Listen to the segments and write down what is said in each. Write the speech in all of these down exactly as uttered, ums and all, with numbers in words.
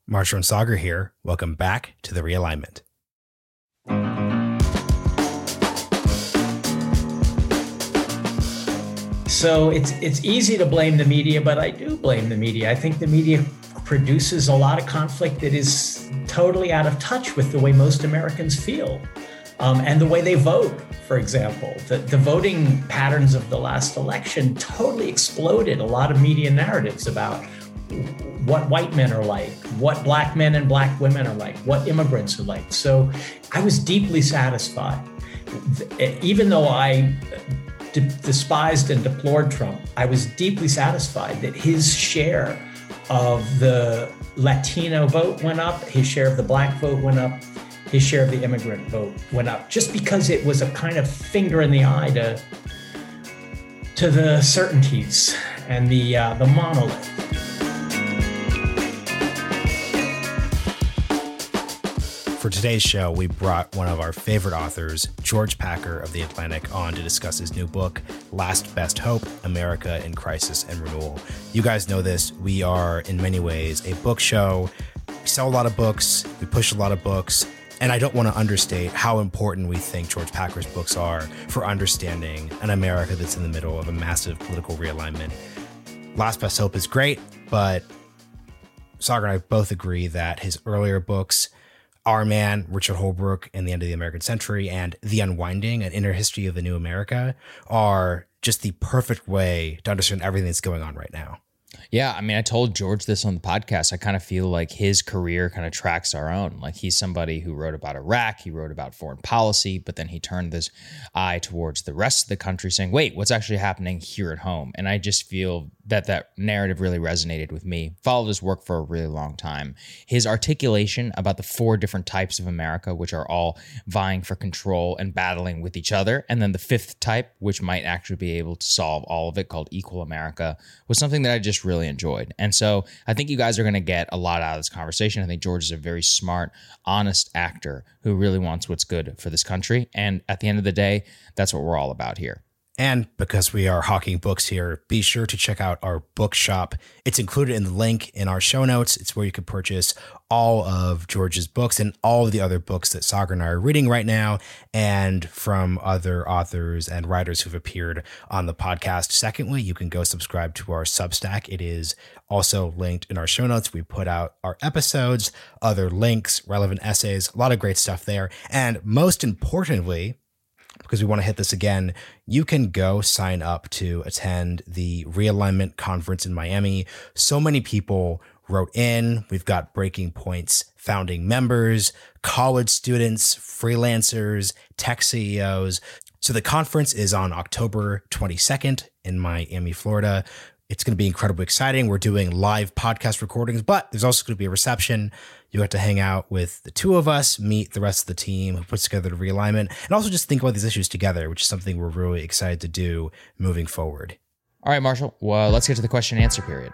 Marshall and Saagar here. Welcome back to The Realignment. So it's it's easy to blame the media, but I do blame the media. I think the media produces a lot of conflict that is totally out of touch with the way most Americans feel um, and the way they vote, for example. The, the voting patterns of the last election totally exploded a lot of media narratives about what white men are like, what black men and black women are like, what immigrants are like. So I was deeply satisfied. Even though I despised and deplored Trump, I was deeply satisfied that his share of the Latino vote went up, his share of the black vote went up, his share of the immigrant vote went up, just because it was a kind of finger in the eye to, to the certainties and the, uh, the monolith. For today's show, we brought one of our favorite authors, George Packer of The Atlantic, on to discuss his new book, Last Best Hope, America in Crisis and Renewal. You guys know this. We are, in many ways, a book show. We sell a lot of books. We push a lot of books. And I don't want to understate how important we think George Packer's books are for understanding an America that's in the middle of a massive political realignment. Last Best Hope is great, but Saagar and I both agree that his earlier books, Our Man, Richard Holbrooke, and the End of the American Century, and The Unwinding, An Inner History of the New America, are just the perfect way to understand everything that's going on right now. Yeah, I mean, I told George this on the podcast. I kind of feel like his career kind of tracks our own. Like, he's somebody who wrote about Iraq, he wrote about foreign policy, but then he turned this eye towards the rest of the country saying, wait, what's actually happening here at home? And I just feel that that narrative really resonated with me. Followed his work for a really long time. His articulation about the four different types of America, which are all vying for control and battling with each other, and then the fifth type, which might actually be able to solve all of it, called Equal America, was something that I just really enjoyed. And so I think you guys are going to get a lot out of this conversation. I think George is a very smart, honest actor who really wants what's good for this country. And at the end of the day, that's what we're all about here. And because we are hawking books here, be sure to check out our bookshop. It's included in the link in our show notes. It's where you can purchase all of George's books and all of the other books that Saagar and I are reading right now, and from other authors and writers who've appeared on the podcast. Secondly, you can go subscribe to our Substack. It is also linked in our show notes. We put out our episodes, other links, relevant essays, a lot of great stuff there. And most importantly, because we want to hit this again, you can go sign up to attend the Realignment Conference in Miami. So many people wrote in. We've got Breaking Point's founding members, college students, freelancers, tech C E Os. So the conference is on October twenty-second in Miami, Florida. It's going to be incredibly exciting. We're doing live podcast recordings, but there's also going to be a reception. You have to hang out with the two of us, meet the rest of the team who puts together the realignment, and also just think about these issues together, which is something we're really excited to do moving forward. All right, Marshall, well, let's get to the question and answer period.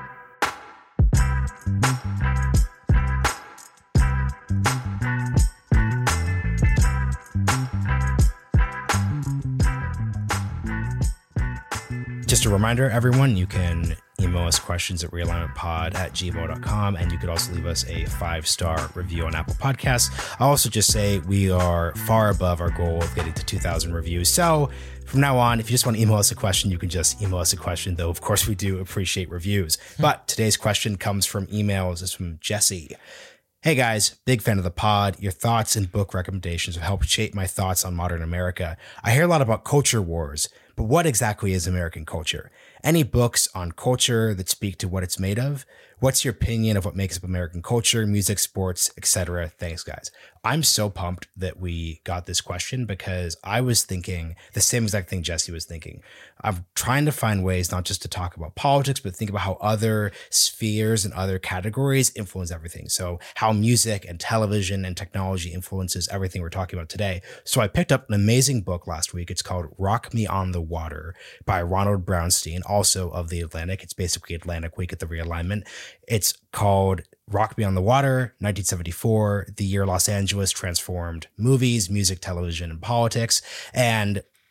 Just a reminder, everyone, you can email us questions at realignmentpod at gmail dot com, and you could also leave us a five-star review on Apple Podcasts. I'll also just say we are far above our goal of getting to two thousand reviews. So from now on, if you just want to email us a question, you can just email us a question, though, of course, we do appreciate reviews. But today's question comes from emails. It's from Jesse. Hey guys, big fan of the pod. Your thoughts and book recommendations have helped shape my thoughts on modern America. I hear a lot about culture wars, but what exactly is American culture? Any books on culture that speak to what it's made of? What's your opinion of what makes up American culture, music, sports, et cetera? Thanks, guys. I'm so pumped that we got this question because I was thinking the same exact thing Jesse was thinking. I'm trying to find ways not just to talk about politics, but think about how other spheres and other categories influence everything. So how music and television and technology influences everything we're talking about today. So I picked up an amazing book last week. It's called Rock Me on the Water by Ronald Brownstein, also of The Atlantic. It's basically Atlantic Week at the Realignment. It's called Rock Me on the Water, nineteen seventy-four, the year Los Angeles transformed movies, music, television, and politics. And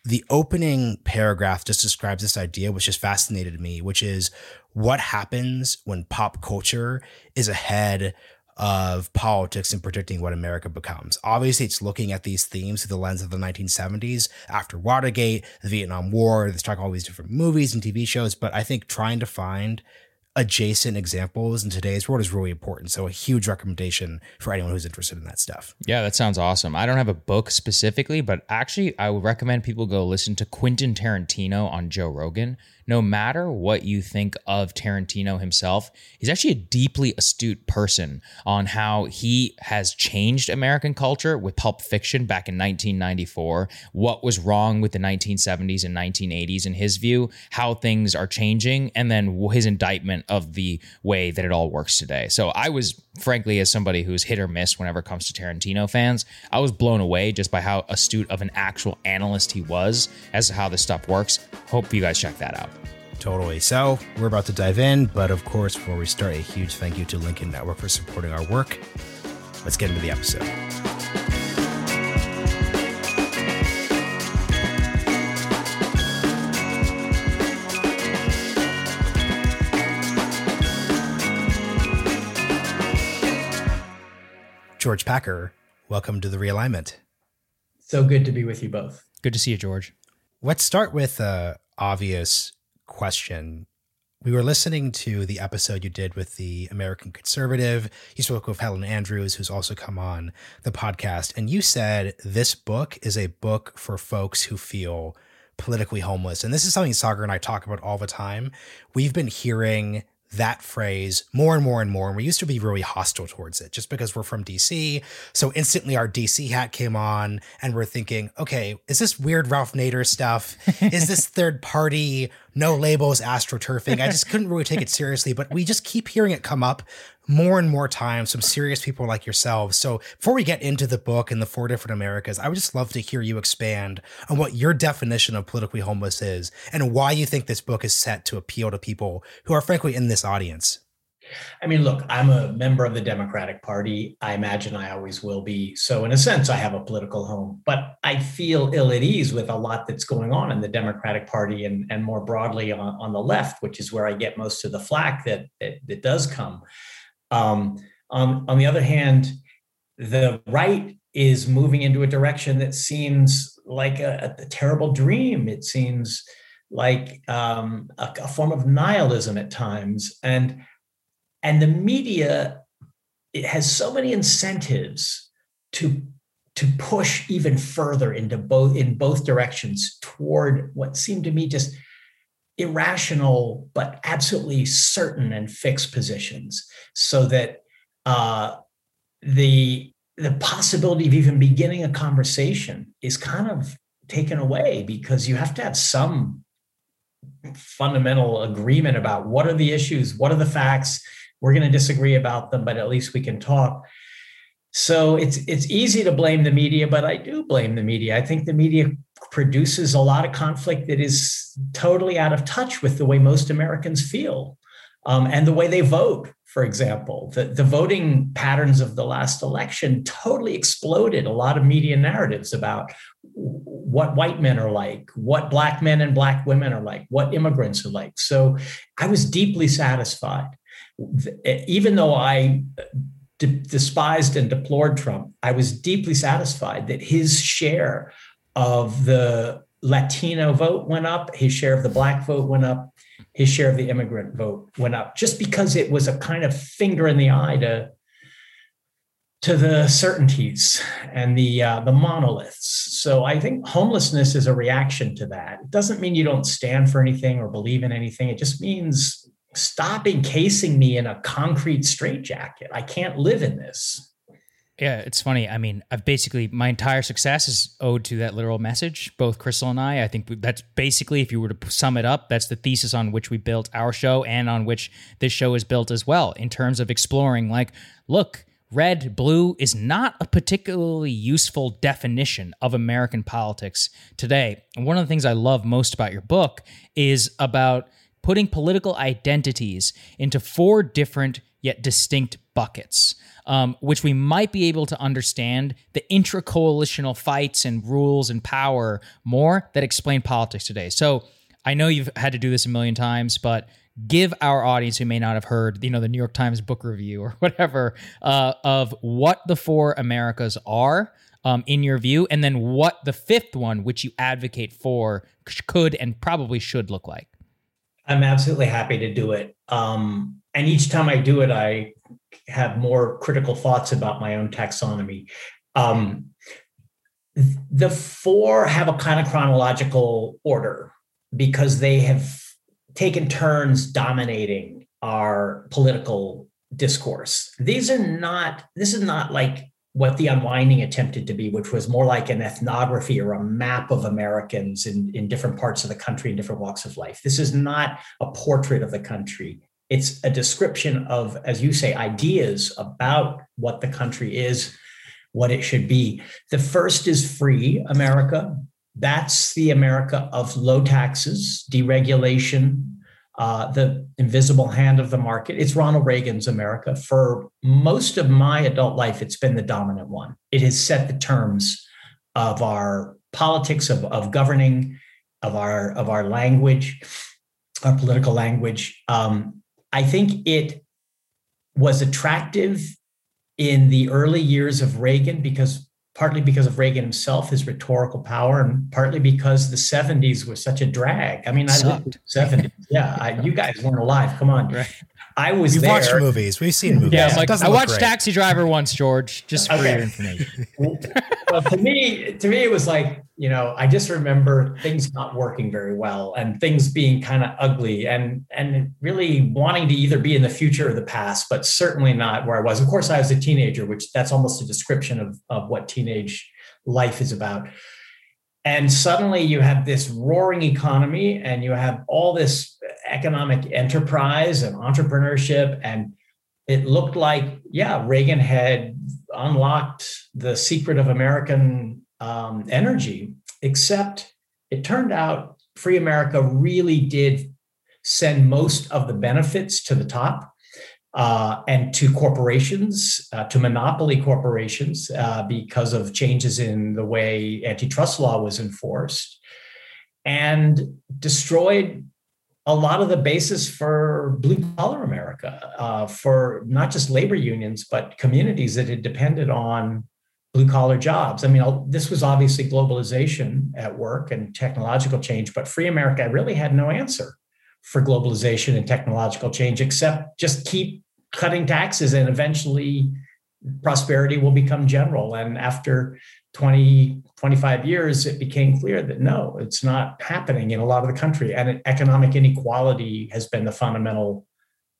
the opening paragraph just describes this idea, which just fascinated me, which is what happens when pop culture is ahead of politics and predicting what America becomes. Obviously, it's looking at these themes through the lens of the nineteen seventies, after Watergate, the Vietnam War, they talk all these different movies and T V shows, but I think trying to find adjacent examples in today's world is really important. So a huge recommendation for anyone who's interested in that stuff. Yeah, that sounds awesome. I don't have a book specifically, but actually I would recommend people go listen to Quentin Tarantino on Joe Rogan. No matter what you think of Tarantino himself, he's actually a deeply astute person on how he has changed American culture with Pulp Fiction back in nineteen ninety-four, what was wrong with the nineteen seventies and nineteen eighties in his view, how things are changing, and then his indictment of the way that it all works today. So I was, frankly, as somebody who's hit or miss whenever it comes to Tarantino fans, I was blown away just by how astute of an actual analyst he was as to how this stuff works. Hope you guys check that out. Totally. So we're about to dive in, but of course, before we start, a huge thank you to Lincoln Network for supporting our work. Let's get into the episode. George Packer, welcome to The Realignment. So good to be with you both. Good to see you, George. Let's start with an obvious question. We were listening to the episode you did with the American Conservative. You spoke with Helen Andrews, who's also come on the podcast. And you said this book is a book for folks who feel politically homeless. And this is something Saagar and I talk about all the time. We've been hearing that phrase more and more and more. And we used to be really hostile towards it just because we're from D C. So instantly our D C hat came on and we're thinking, okay, is this weird Ralph Nader stuff? Is this third party, no labels, astroturfing? I just couldn't really take it seriously, but we just keep hearing it come up more and more times from serious people like yourselves. So before we get into the book and the four different Americas, I would just love to hear you expand on what your definition of politically homeless is and why you think this book is set to appeal to people who are frankly in this audience. I mean, look, I'm a member of the Democratic Party. I imagine I always will be. So in a sense, I have a political home, but I feel ill at ease with a lot that's going on in the Democratic Party and, and more broadly on, on the left, which is where I get most of the flack that, that, that does come. Um, on, on the other hand, the right is moving into a direction that seems like a, a terrible dream. It seems like um, a, a form of nihilism at times. And, and the media, it has so many incentives to, to push even further into both, in both directions toward what seemed to me just irrational, but absolutely certain and fixed positions, so that uh, the the possibility of even beginning a conversation is kind of taken away, because you have to have some fundamental agreement about what are the issues, what are the facts. We're going to disagree about them, but at least we can talk. So it's it's easy to blame the media, but I do blame the media. I think the media produces a lot of conflict that is totally out of touch with the way most Americans feel um, and the way they vote. For example, the, the voting patterns of the last election totally exploded a lot of media narratives about what white men are like, what black men and black women are like, what immigrants are like. So I was deeply satisfied. Even though I d- despised and deplored Trump, I was deeply satisfied that his share of the Latino vote went up, his share of the black vote went up, his share of the immigrant vote went up, just because it was a kind of finger in the eye to, to the certainties and the uh, the monoliths. So I think homelessness is a reaction to that. It doesn't mean you don't stand for anything or believe in anything. It just means stop encasing me in a concrete straitjacket. I can't live in this. Yeah, it's funny. I mean, I've basically, my entire success is owed to that literal message, both Crystal and I. I think that's basically, if you were to sum it up, that's the thesis on which we built our show and on which this show is built as well, in terms of exploring, like, look, red, blue is not a particularly useful definition of American politics today. And one of the things I love most about your book is about putting political identities into four different yet distinct buckets. um, which we might be able to understand the intra-coalitional fights and rules and power more that explain politics today. So I know you've had to do this a million times, but give our audience who may not have heard, you know, the New York Times book review or whatever uh, of what the four Americas are um, in your view, and then what the fifth one, which you advocate for, could and probably should look like. I'm absolutely happy to do it. Um, and each time I do it, I have more critical thoughts about my own taxonomy. Um, the four have a kind of chronological order because they have taken turns dominating our political discourse. These are not, this is not like what the unwinding attempted to be, which was more like an ethnography or a map of Americans in, in different parts of the country, in different walks of life. This is not a portrait of the country. It's a description of, as you say, ideas about what the country is, what it should be. The first is free America. That's the America of low taxes, deregulation, uh, the invisible hand of the market. It's Ronald Reagan's America. For most of my adult life, it's been the dominant one. It has set the terms of our politics, of, of governing, of our, of our language, our political language. Um, I think it was attractive in the early years of Reagan, because partly because of Reagan himself, his rhetorical power, and partly because the seventies was such a drag. I mean, I lived in the seventies. Yeah, I, you guys weren't alive. Come on. Right. I was We've there. watched movies. We've seen movies. Yeah, like, I watched great. Taxi Driver once, George, just for Okay. your information. Well, to me, to me, it was like, you know, I just remember things not working very well and things being kind of ugly and, and really wanting to either be in the future or the past, but certainly not where I was. Of course, I was a teenager, which that's almost a description of, of what teenage life is about. And suddenly you have this roaring economy and you have all this economic enterprise and entrepreneurship. And it looked like, yeah, Reagan had unlocked the secret of American um, energy, except it turned out Free America really did send most of the benefits to the top. Uh, and to corporations, uh, to monopoly corporations, uh, because of changes in the way antitrust law was enforced, and destroyed a lot of the basis for blue-collar America, uh, for not just labor unions, but communities that had depended on blue-collar jobs. I mean, this was obviously globalization at work and technological change, but Free America really had no answer for globalization and technological change, except just keep cutting taxes and eventually prosperity will become general. And after twenty, twenty-five years, it became clear that no, it's not happening in a lot of the country. And economic inequality has been the fundamental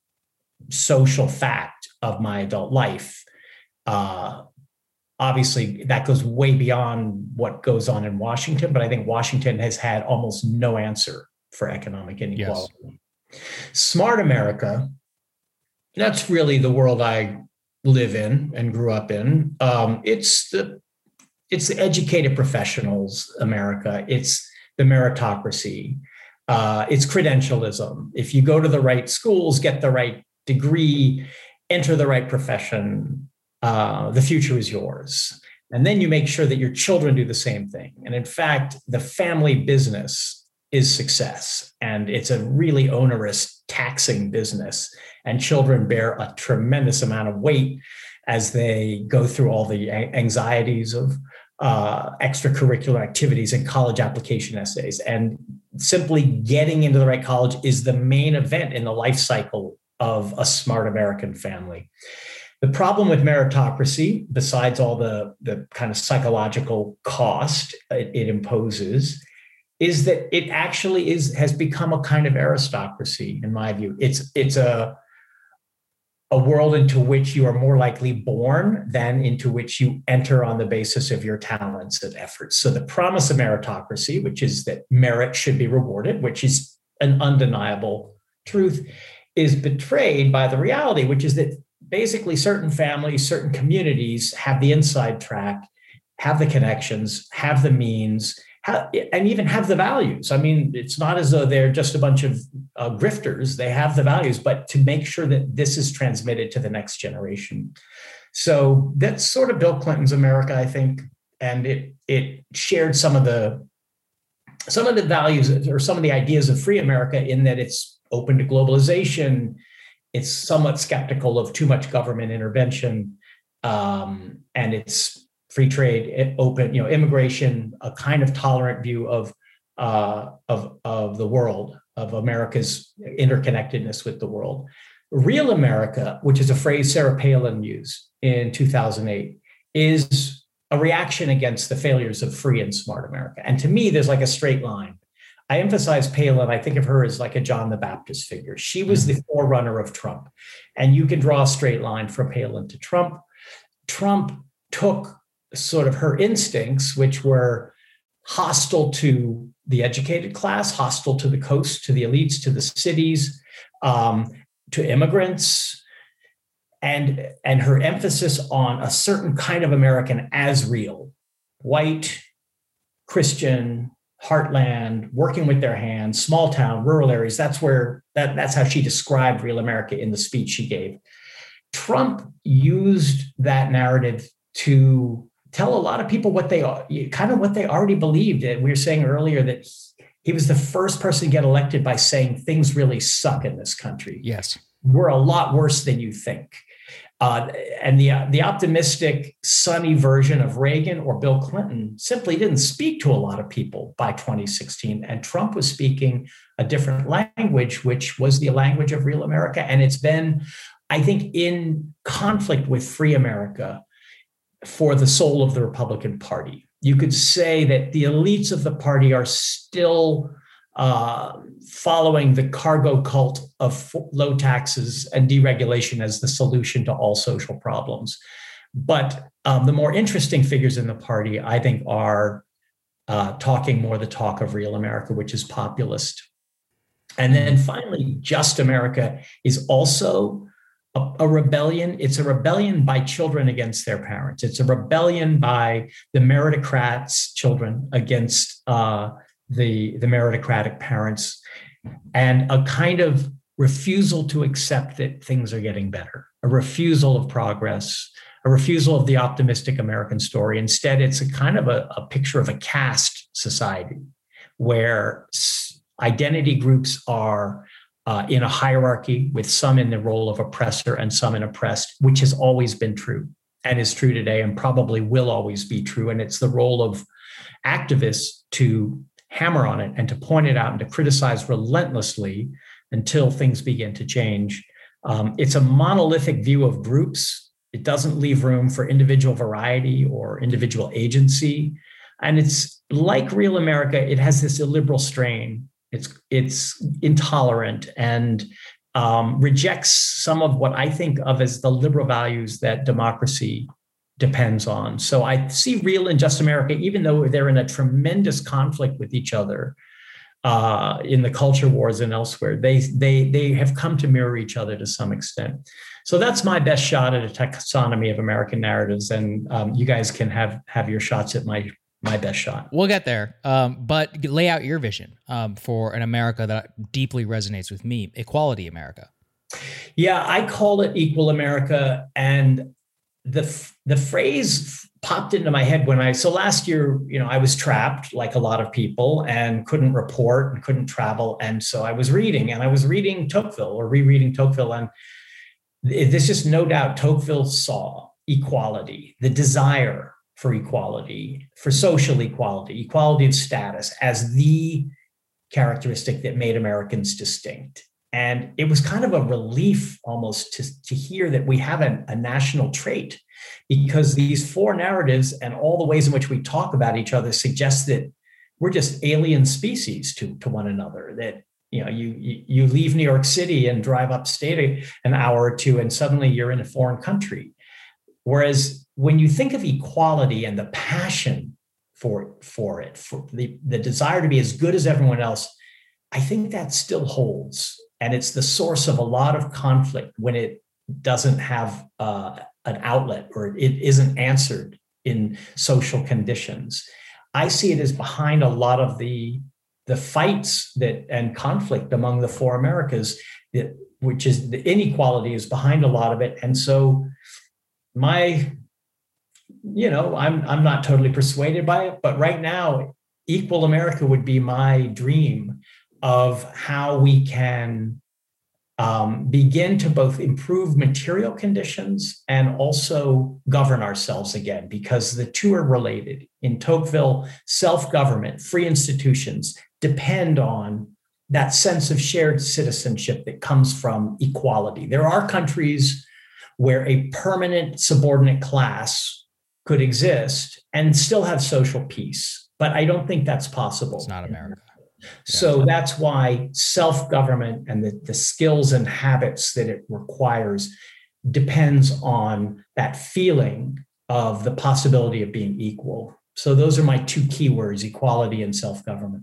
social fact of my adult life. Uh, obviously, that goes way beyond what goes on in Washington, but I think Washington has had almost no answer for economic inequality. Yes. Smart America, that's really the world I live in and grew up in. Um, it's the it's the educated professionals America. It's the meritocracy. Uh, it's credentialism. If you go to the right schools, get the right degree, enter the right profession, uh, the future is yours. And then you make sure that your children do the same thing. And in fact, the family business is success. And it's a really onerous, taxing business. And children bear a tremendous amount of weight as they go through all the anxieties of uh, extracurricular activities and college application essays. And simply getting into the right college is the main event in the life cycle of a smart American family. The problem with meritocracy, besides all the, the kind of psychological cost it, it imposes, is that it actually is has become a kind of aristocracy, in my view. It's it's a, a world into which you are more likely born than into which you enter on the basis of your talents and efforts. So the promise of meritocracy, which is that merit should be rewarded, which is an undeniable truth, is betrayed by the reality, which is that basically certain families, certain communities have the inside track, have the connections, have the means, have, and even have the values. I mean, it's not as though they're just a bunch of uh, grifters. They have the values, but to make sure that this is transmitted to the next generation. So that's sort of Bill Clinton's America, I think, and it it shared some of the some of the values or some of the ideas of free America in that it's open to globalization, it's somewhat skeptical of too much government intervention, um, and it's free trade, open, you know, immigration, a kind of tolerant view of uh, of of the world, of America's interconnectedness with the world. Real America, which is a phrase Sarah Palin used in two thousand eight, is a reaction against the failures of free and smart America. And to me, there's like a straight line. I emphasize Palin. I think of her as like a John the Baptist figure. She was the forerunner of Trump. And you can draw a straight line from Palin to Trump. Trump took sort of her instincts, which were hostile to the educated class, hostile to the coast, to the elites, to the cities, um, to immigrants, and, and her emphasis on a certain kind of American as real, white, Christian, heartland, working with their hands, small town, rural areas. That's where that, that's how she described real America in the speech she gave. Trump used that narrative to tell a lot of people what they kind of what they already believed. And we were saying earlier that he was the first person to get elected by saying things really suck in this country. Yes, we're a lot worse than you think. Uh, and the the optimistic, sunny version of Reagan or Bill Clinton simply didn't speak to a lot of people by twenty sixteen. And Trump was speaking a different language, which was the language of real America. And it's been, I think, in conflict with free America for the soul of the Republican Party. You could say that the elites of the party are still uh, following the cargo cult of low taxes and deregulation as the solution to all social problems. But um, the more interesting figures in the party, I think, are uh, talking more the talk of real America, which is populist. And then finally, Just America is also a, a rebellion. It's a rebellion by children against their parents. It's a rebellion by the meritocrats' children against uh, the, the meritocratic parents, and a kind of refusal to accept that things are getting better, a refusal of progress, a refusal of the optimistic American story. Instead, it's a kind of a, a picture of a caste society where identity groups are uh, in a hierarchy, with some in the role of oppressor and some in oppressed, which has always been true and is true today and probably will always be true. And it's the role of activists to hammer on it and to point it out and to criticize relentlessly until things begin to change. Um, it's a monolithic view of groups. It doesn't leave room for individual variety or individual agency. And it's like real America, it has this illiberal strain. It's, it's intolerant and um, rejects some of what I think of as the liberal values that democracy depends on. So I see Real and Just America, even though they're in a tremendous conflict with each other uh, in the culture wars and elsewhere, they they they have come to mirror each other to some extent. So that's my best shot at a taxonomy of American narratives, and um, you guys can have have your shots at my my best shot. We'll get there, um, but lay out your vision um, for an America that deeply resonates with me: Equality America. Yeah, I call it Equal America, and the the phrase popped into my head when I, so last year, you know, I was trapped like a lot of people and couldn't report and couldn't travel. And so I was reading and I was reading Tocqueville or rereading Tocqueville. And there's just no doubt Tocqueville saw equality, the desire for equality, for social equality, equality of status as the characteristic that made Americans distinct. And it was kind of a relief almost to, to hear that we have a, a national trait, because these four narratives and all the ways in which we talk about each other suggest that we're just alien species to, to one another. That, you know, you, you, you leave New York City and drive upstate an hour or two, and suddenly you're in a foreign country. Whereas when you think of equality and the passion for, for it, for the, the desire to be as good as everyone else, I think that still holds. And it's the source of a lot of conflict when it doesn't have uh, an outlet or it isn't answered in social conditions. I see it as behind a lot of the, the fights that and conflict among the four Americas, that, which is the inequality is behind a lot of it. And so my, you know, I'm I'm not totally persuaded by it, but right now, Equal America would be my dream of how we can um, begin to both improve material conditions and also govern ourselves again, because the two are related. In Tocqueville, self-government, free institutions depend on that sense of shared citizenship that comes from equality. There are countries where a permanent subordinate class could exist and still have social peace, but I don't think that's possible. It's not America. So that's why self-government and the, the skills and habits that it requires depends on that feeling of the possibility of being equal. So those are my two keywords, equality and self-government.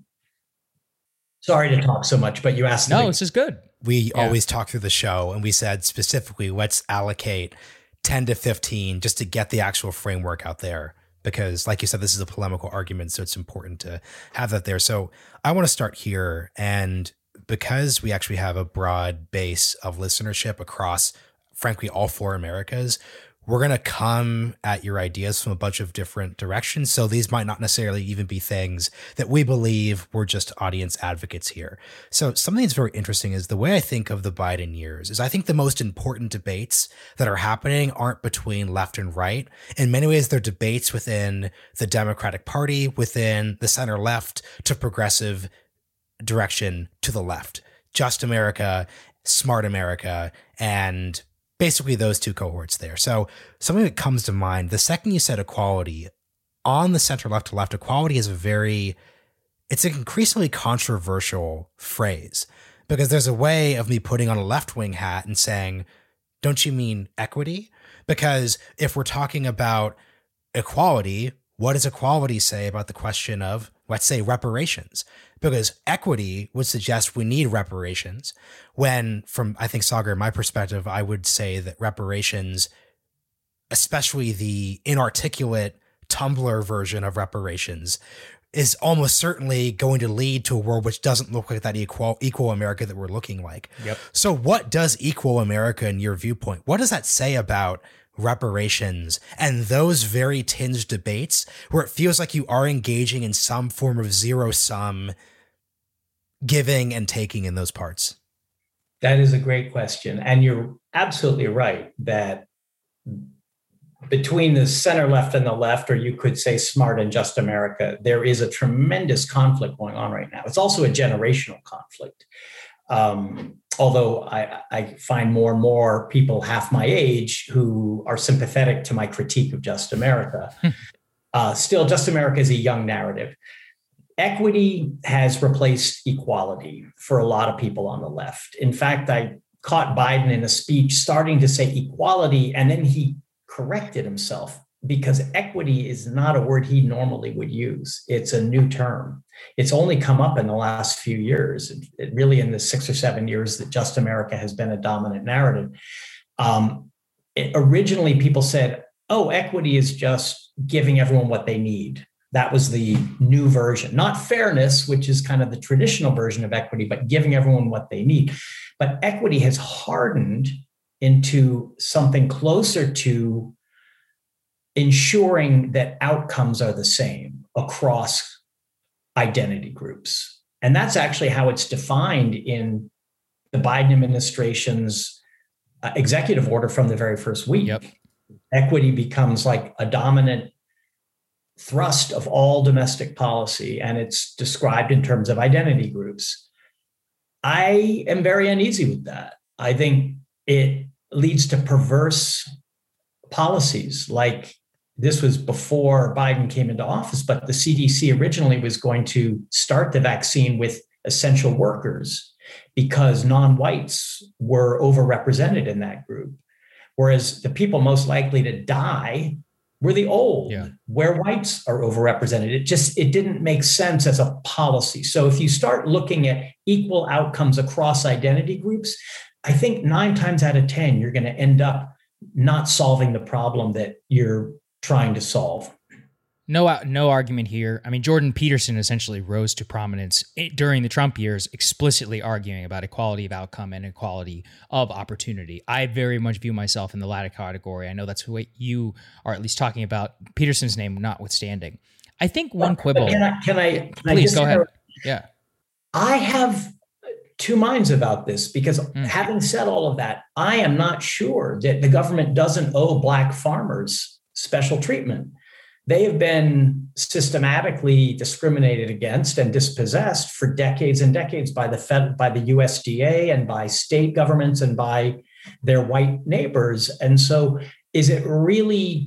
Sorry to talk so much, but you asked. No, this is good. We Yeah. always talk through the show, and we said specifically, let's allocate ten to fifteen just to get the actual framework out there. Because like you said, this is a polemical argument, so it's important to have that there. So I want to start here. And because we actually have a broad base of listenership across, frankly, all four Americas, we're going to come at your ideas from a bunch of different directions. So these might not necessarily even be things that we believe. We're just audience advocates here. So something that's very interesting is the way I think of the Biden years is I think the most important debates that are happening aren't between left and right. In many ways, they're debates within the Democratic Party, within the center left to progressive direction to the left. Just America, Smart America, and basically those two cohorts there. So something that comes to mind, the second you said equality, on the center left to left, equality is a very, it's an increasingly controversial phrase, because there's a way of me putting on a left-wing hat and saying, don't you mean equity? Because if we're talking about equality, what does equality say about the question of, let's say, reparations? Because equity would suggest we need reparations, when from, I think, Sagar, my perspective, I would say that reparations, especially the inarticulate Tumblr version of reparations, is almost certainly going to lead to a world which doesn't look like that equal, equal America that we're looking like. Yep. So what does equal America, in your viewpoint, what does that say about reparations and those very tinged debates where it feels like you are engaging in some form of zero sum giving and taking in those parts? That is a great question. And you're absolutely right that between the center left and the left, or you could say Smart and Just America, there is a tremendous conflict going on right now. It's also a generational conflict. Um, although I, I find more and more people half my age who are sympathetic to my critique of Just America. uh, still, Just America is a young narrative. Equity has replaced equality for a lot of people on the left. In fact, I caught Biden in a speech starting to say equality, and then he corrected himself, because equity is not a word he normally would use. It's a new term. It's only come up in the last few years, it really in the six or seven years that Just America has been a dominant narrative. Um, it, originally, people said, oh, equity is just giving everyone what they need. That was the new version, not fairness, which is kind of the traditional version of equity, but giving everyone what they need. But equity has hardened into something closer to ensuring that outcomes are the same across identity groups. And that's actually how it's defined in the Biden administration's uh, executive order from the very first week. Yep. Equity becomes like a dominant thrust of all domestic policy, and it's described in terms of identity groups. I am very uneasy with that. I think it leads to perverse policies. Like, this was before Biden came into office, but the C D C originally was going to start the vaccine with essential workers because non-whites were overrepresented in that group. Whereas the people most likely to die were the old, yeah. where whites are overrepresented. It just, it didn't make sense as a policy. So if you start looking at equal outcomes across identity groups, I think nine times out of ten, you're going to end up not solving the problem that you're trying to solve. No, no argument here. I mean, Jordan Peterson essentially rose to prominence during the Trump years, explicitly arguing about equality of outcome and equality of opportunity. I very much view myself in the latter category. I know that's what you are at least talking about, Peterson's name notwithstanding. I think one quibble. Can I? Can I? Can please I go ahead. Yeah. I have two minds about this because mm. having said all of that, I am not sure that the government doesn't owe Black farmers special treatment. They have been systematically discriminated against and dispossessed for decades and decades by the Fed, by the U S D A and by state governments and by their white neighbors. And so is it really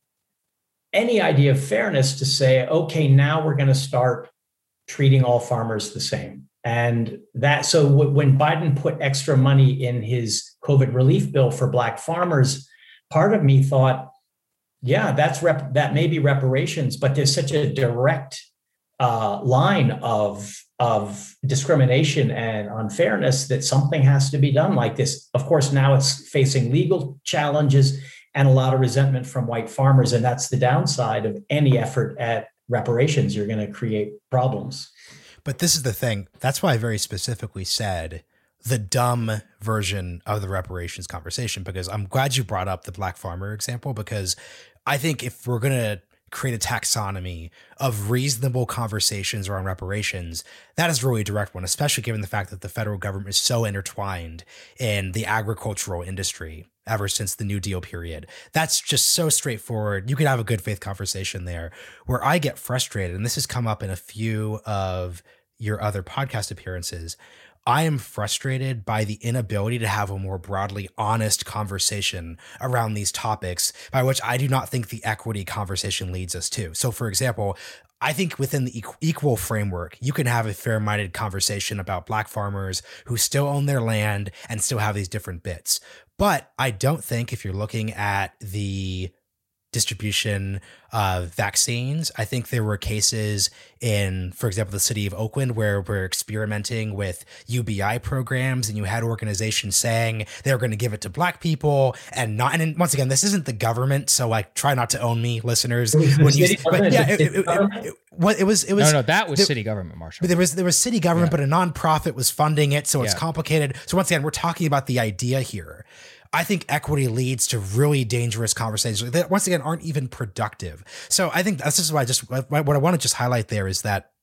any idea of fairness to say, okay, now we're going to start treating all farmers the same? And that, so w- when Biden put extra money in his COVID relief bill for Black farmers, part of me thought, yeah, that's rep- that may be reparations, but there's such a direct uh, line of, of discrimination and unfairness that something has to be done like this. Of course, now it's facing legal challenges and a lot of resentment from white farmers. And that's the downside of any effort at reparations. You're going to create problems. But this is the thing. That's why I very specifically said the dumb version of the reparations conversation, because I'm glad you brought up the Black farmer example, because I think if we're going to create a taxonomy of reasonable conversations around reparations, that is really a direct one, especially given the fact that the federal government is so intertwined in the agricultural industry ever since the New Deal period. That's just so straightforward. You could have a good faith conversation there. Where I get frustrated, and this has come up in a few of your other podcast appearances, I am frustrated by the inability to have a more broadly honest conversation around these topics, by which I do not think the equity conversation leads us to. So, for example, I think within the equal framework, you can have a fair-minded conversation about Black farmers who still own their land and still have these different bits. But I don't think if you're looking at the distribution of vaccines, I think there were cases in, for example, the city of Oakland where we're experimenting with U B I programs, and you had organizations saying they were going to give it to Black people and not. And once again, this isn't the government, so like try not to own me, listeners. When you, but yeah, it, it, it, it, it, it was it was no no that was there, city government, Marshall. But there was there was city government, yeah. But a nonprofit was funding it, so it's yeah. complicated. So once again, we're talking about the idea here. I think equity leads to really dangerous conversations that, once again, aren't even productive. So I think that's just why I just what I want to just highlight there is that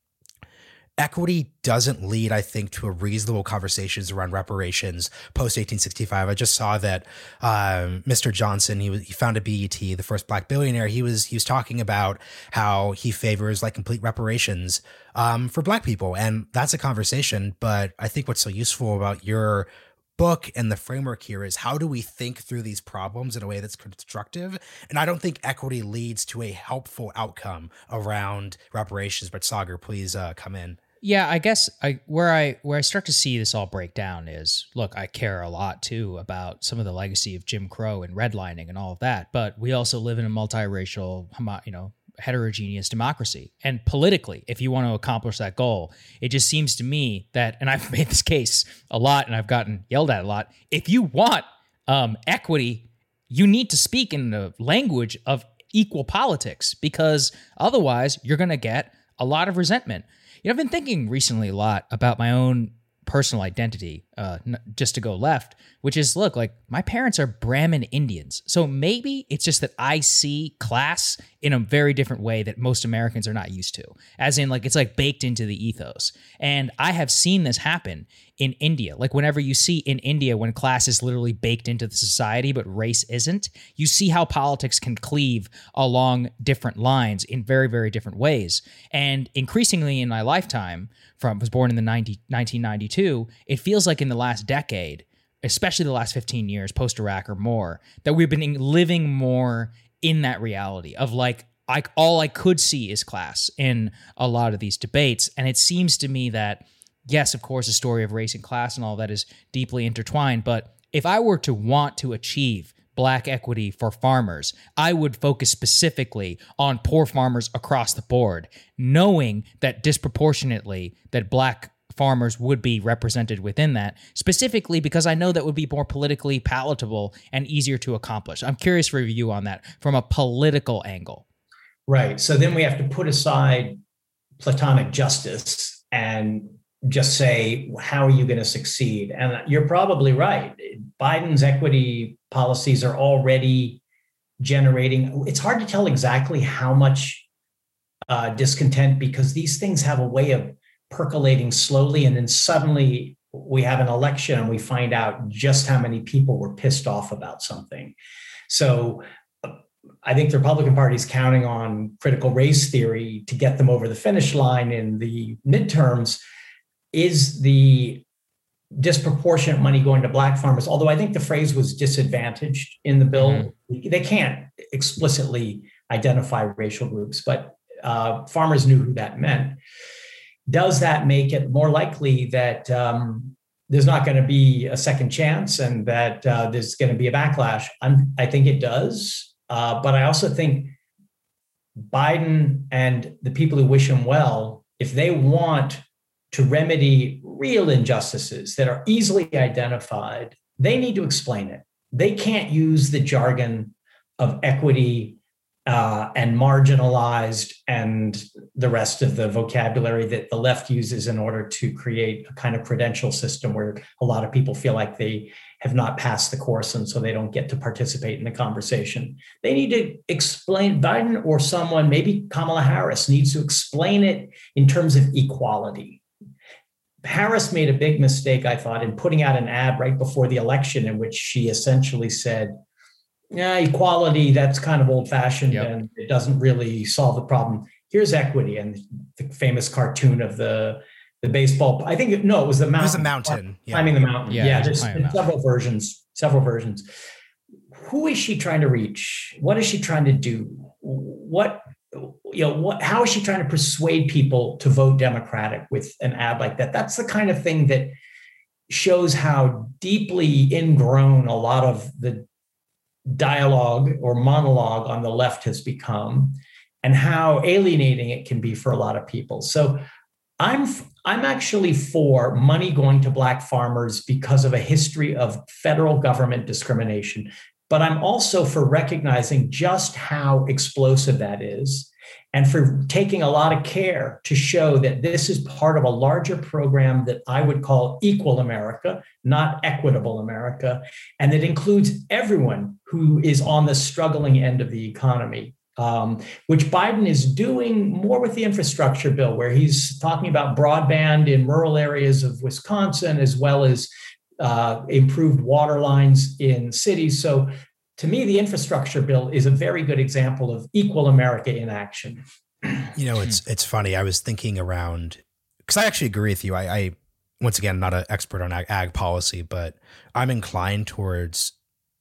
equity doesn't lead, I think, to a reasonable conversations around reparations post eighteen sixty-five. I just saw that um, Mister Johnson, he was he founded B E T, the first Black billionaire. He was he was talking about how he favors like complete reparations um, for Black people, and that's a conversation. But I think what's so useful about your book and the framework here is how do we think through these problems in a way that's constructive? And I don't think equity leads to a helpful outcome around reparations. But Saagar, please uh, come in. Yeah, I guess I where I where I start to see this all break down is, look, I care a lot too about some of the legacy of Jim Crow and redlining and all of that, but we also live in a multiracial, you know, heterogeneous democracy. And politically, if you want to accomplish that goal, it just seems to me that, and I've made this case a lot and I've gotten yelled at a lot, if you want um, equity, you need to speak in the language of equal politics, because otherwise you're going to get a lot of resentment. You know, I've been thinking recently a lot about my own personal identity, uh, just to go left, which is, look, like my parents are Brahmin Indians. So maybe it's just that I see class in a very different way that most Americans are not used to, as in like, it's like baked into the ethos. And I have seen this happen in India. Like whenever you see in India, when class is literally baked into the society, but race isn't, you see how politics can cleave along different lines in very, very different ways. And increasingly in my lifetime, from was born in the nineteen ninety-two, it feels like in the last decade, especially the last fifteen years, post-Iraq or more, that we've been living more in that reality of like, I, all I could see is class in a lot of these debates. And it seems to me that, yes, of course, the story of race and class and all that is deeply intertwined. But if I were to want to achieve Black equity for farmers, I would focus specifically on poor farmers across the board, knowing that disproportionately that Black farmers would be represented within that, specifically because I know that would be more politically palatable and easier to accomplish. I'm curious for your view on that from a political angle. Right. So then we have to put aside Platonic justice and just say, how are you going to succeed? And you're probably right. Biden's equity policies are already generating. It's hard to tell exactly how much uh, discontent, because these things have a way of percolating slowly. And then suddenly we have an election and we find out just how many people were pissed off about something. So I think the Republican Party is counting on critical race theory to get them over the finish line in the midterms. Is the disproportionate money going to Black farmers? Although I think the phrase was disadvantaged in the bill. Mm-hmm. They can't explicitly identify racial groups, but uh, farmers knew who that meant. Does that make it more likely that um, there's not going to be a second chance and that uh, there's going to be a backlash? I'm, I think it does. Uh, but I also think Biden and the people who wish him well, if they want to remedy real injustices that are easily identified, they need to explain it. They can't use the jargon of equity uh, and marginalized and the rest of the vocabulary that the left uses in order to create a kind of credential system where a lot of people feel like they have not passed the course and so they don't get to participate in the conversation. They need to explain, Biden or someone, maybe Kamala Harris, needs to explain it in terms of equality. Harris made a big mistake, I thought, in putting out an ad right before the election in which she essentially said, yeah, equality, that's kind of old-fashioned yep. and it doesn't really solve the problem. Here's equity. And the famous cartoon of the, the baseball, I think, no, it was the mountain. It was a mountain. Yeah. Climbing the mountain. Yeah, yeah there's several mountain. versions, several versions. Who is she trying to reach? What is she trying to do? What, you know, what, how is she trying to persuade people to vote Democratic with an ad like that? That's the kind of thing that shows how deeply ingrown a lot of the dialogue or monologue on the left has become and how alienating it can be for a lot of people. So I'm I'm actually for money going to Black farmers because of a history of federal government discrimination. But I'm also for recognizing just how explosive that is and for taking a lot of care to show that this is part of a larger program that I would call Equal America, not Equitable America, and that includes everyone who is on the struggling end of the economy, um, which Biden is doing more with the infrastructure bill, where he's talking about broadband in rural areas of Wisconsin, as well as uh, improved water lines in cities. So to me, the infrastructure bill is a very good example of Equal America in action. You know, it's it's funny. I was thinking around, because I actually agree with you. I, I once again, not an expert on ag, ag policy, but I'm inclined towards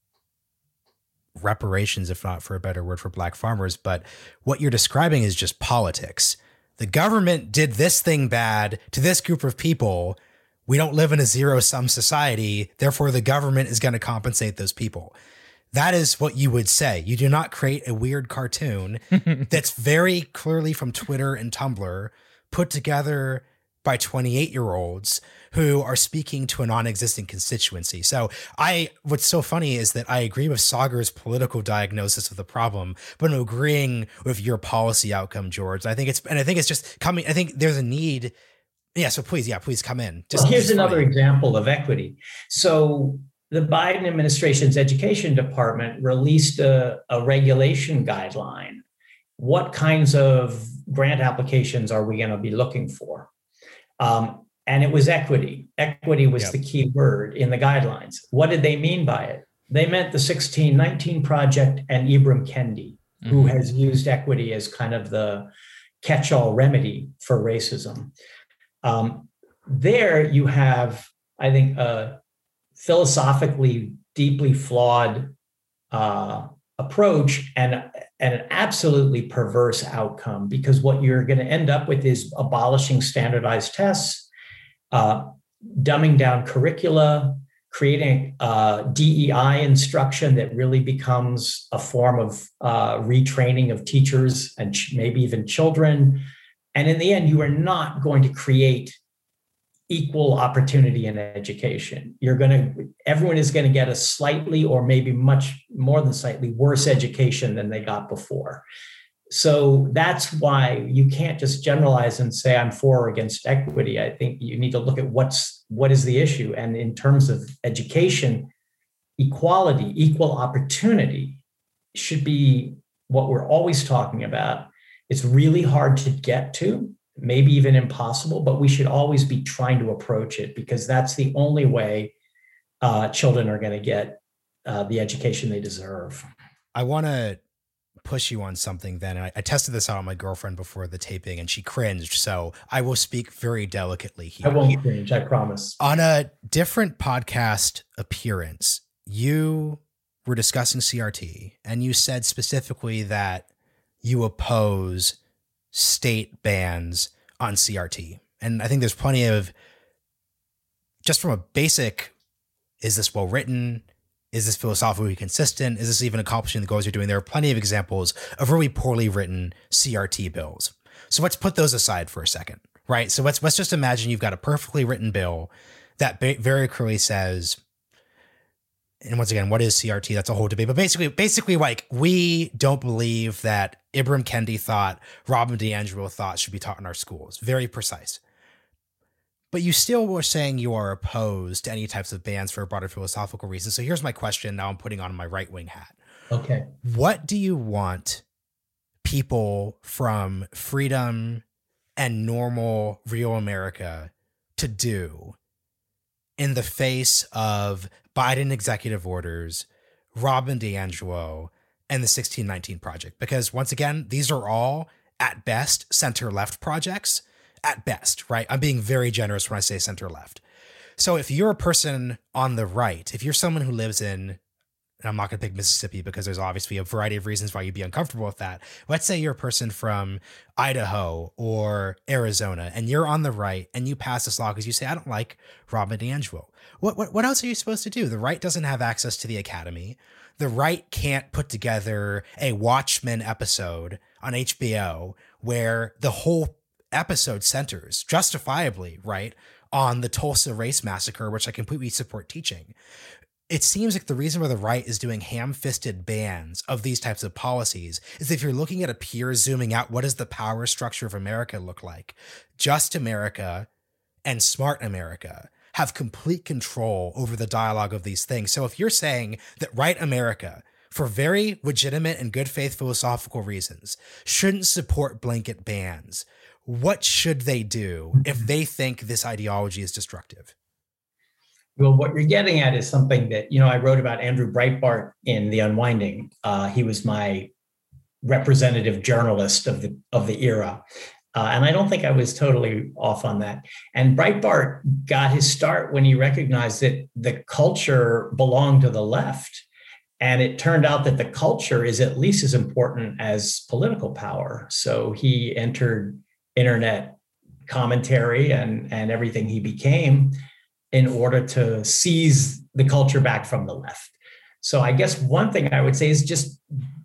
reparations, if not for a better word, for Black farmers. But what you're describing is just politics. The government did this thing bad to this group of people. We don't live in a zero-sum society. Therefore, the government is going to compensate those people. That is what you would say. You do not create a weird cartoon that's very clearly from Twitter and Tumblr, put together by twenty-eight-year-olds who are speaking to a non-existent constituency. So I, what's so funny is that I agree with Saagar's political diagnosis of the problem, but I'm agreeing with your policy outcome, George. I think it's, and I think it's just coming, I think there's a need. Yeah. So please, yeah, please come in. Just well, here's another example of equity. So the Biden administration's education department released a, a regulation guideline. What kinds of grant applications are we going to be looking for? Um, and it was equity. Equity was yep. the key word in the guidelines. What did they mean by it? They meant the sixteen nineteen Project and Ibram Kendi, mm-hmm. who has used equity as kind of the catch-all remedy for racism. Um, there you have, I think, a philosophically deeply flawed uh, approach and, and an absolutely perverse outcome, because what you're going to end up with is abolishing standardized tests, uh, dumbing down curricula, creating uh, D E I instruction that really becomes a form of uh, retraining of teachers and ch- maybe even children. And in the end, you are not going to create equal opportunity in education. You're going to, everyone is going to get a slightly or maybe much more than slightly worse education than they got before. So that's why you can't just generalize and say I'm for or against equity. I think you need to look at what's what is the issue. And in terms of education, equality, equal opportunity should be what we're always talking about. It's really hard to get to, maybe even impossible, but we should always be trying to approach it, because that's the only way uh, children are going to get uh, the education they deserve. I want to push you on something then. I, I tested this out on my girlfriend before the taping and she cringed. So I will speak very delicately here. I won't cringe, I promise. On a different podcast appearance, you were discussing C R T and you said specifically that you oppose state bans on C R T. And I think there's plenty of, just from a basic, is this well written? Is this philosophically consistent? Is this even accomplishing the goals you're doing? There are plenty of examples of really poorly written C R T bills. So let's put those aside for a second, right? So let's let's just imagine you've got a perfectly written bill that ba- very clearly says, and once again, what is C R T? That's a whole debate. But basically, basically, like, we don't believe that Ibram Kendi thought, Robin DiAngelo thought should be taught in our schools. Very precise. But you still were saying you are opposed to any types of bans for a broader philosophical reason. So here's my question. Now I'm putting on my right-wing hat. Okay. What do you want people from freedom and normal, real America to do in the face of Biden executive orders, Robin DiAngelo, and the sixteen nineteen Project? Because once again, these are all, at best, center-left projects. At best, right? I'm being very generous when I say center left. So if you're a person on the right, if you're someone who lives in, and I'm not going to pick Mississippi because there's obviously a variety of reasons why you'd be uncomfortable with that. Let's say you're a person from Idaho or Arizona and you're on the right and you pass this law because you say, I don't like Robin DiAngelo. What, what, what else are you supposed to do? The right doesn't have access to the academy. The right can't put together a Watchmen episode on H B O where the whole episode centers, justifiably, right, on the Tulsa race massacre, which I completely support teaching. It seems like the reason why the right is doing ham-fisted bans of these types of policies is if you're looking at a peer zooming out, what does the power structure of America look like? Just America and Smart America have complete control over the dialogue of these things. So if you're saying that right America, for very legitimate and good faith philosophical reasons, shouldn't support blanket bans, what should they do if they think this ideology is destructive? Well, what you're getting at is something that, you know, I wrote about Andrew Breitbart in The Unwinding. Uh, he was my representative journalist of the of the era. Uh, and I don't think I was totally off on that. And Breitbart got his start when he recognized that the culture belonged to the left. And it turned out that the culture is at least as important as political power. So he entered internet commentary and, and everything he became in order to seize the culture back from the left. So I guess one thing I would say is just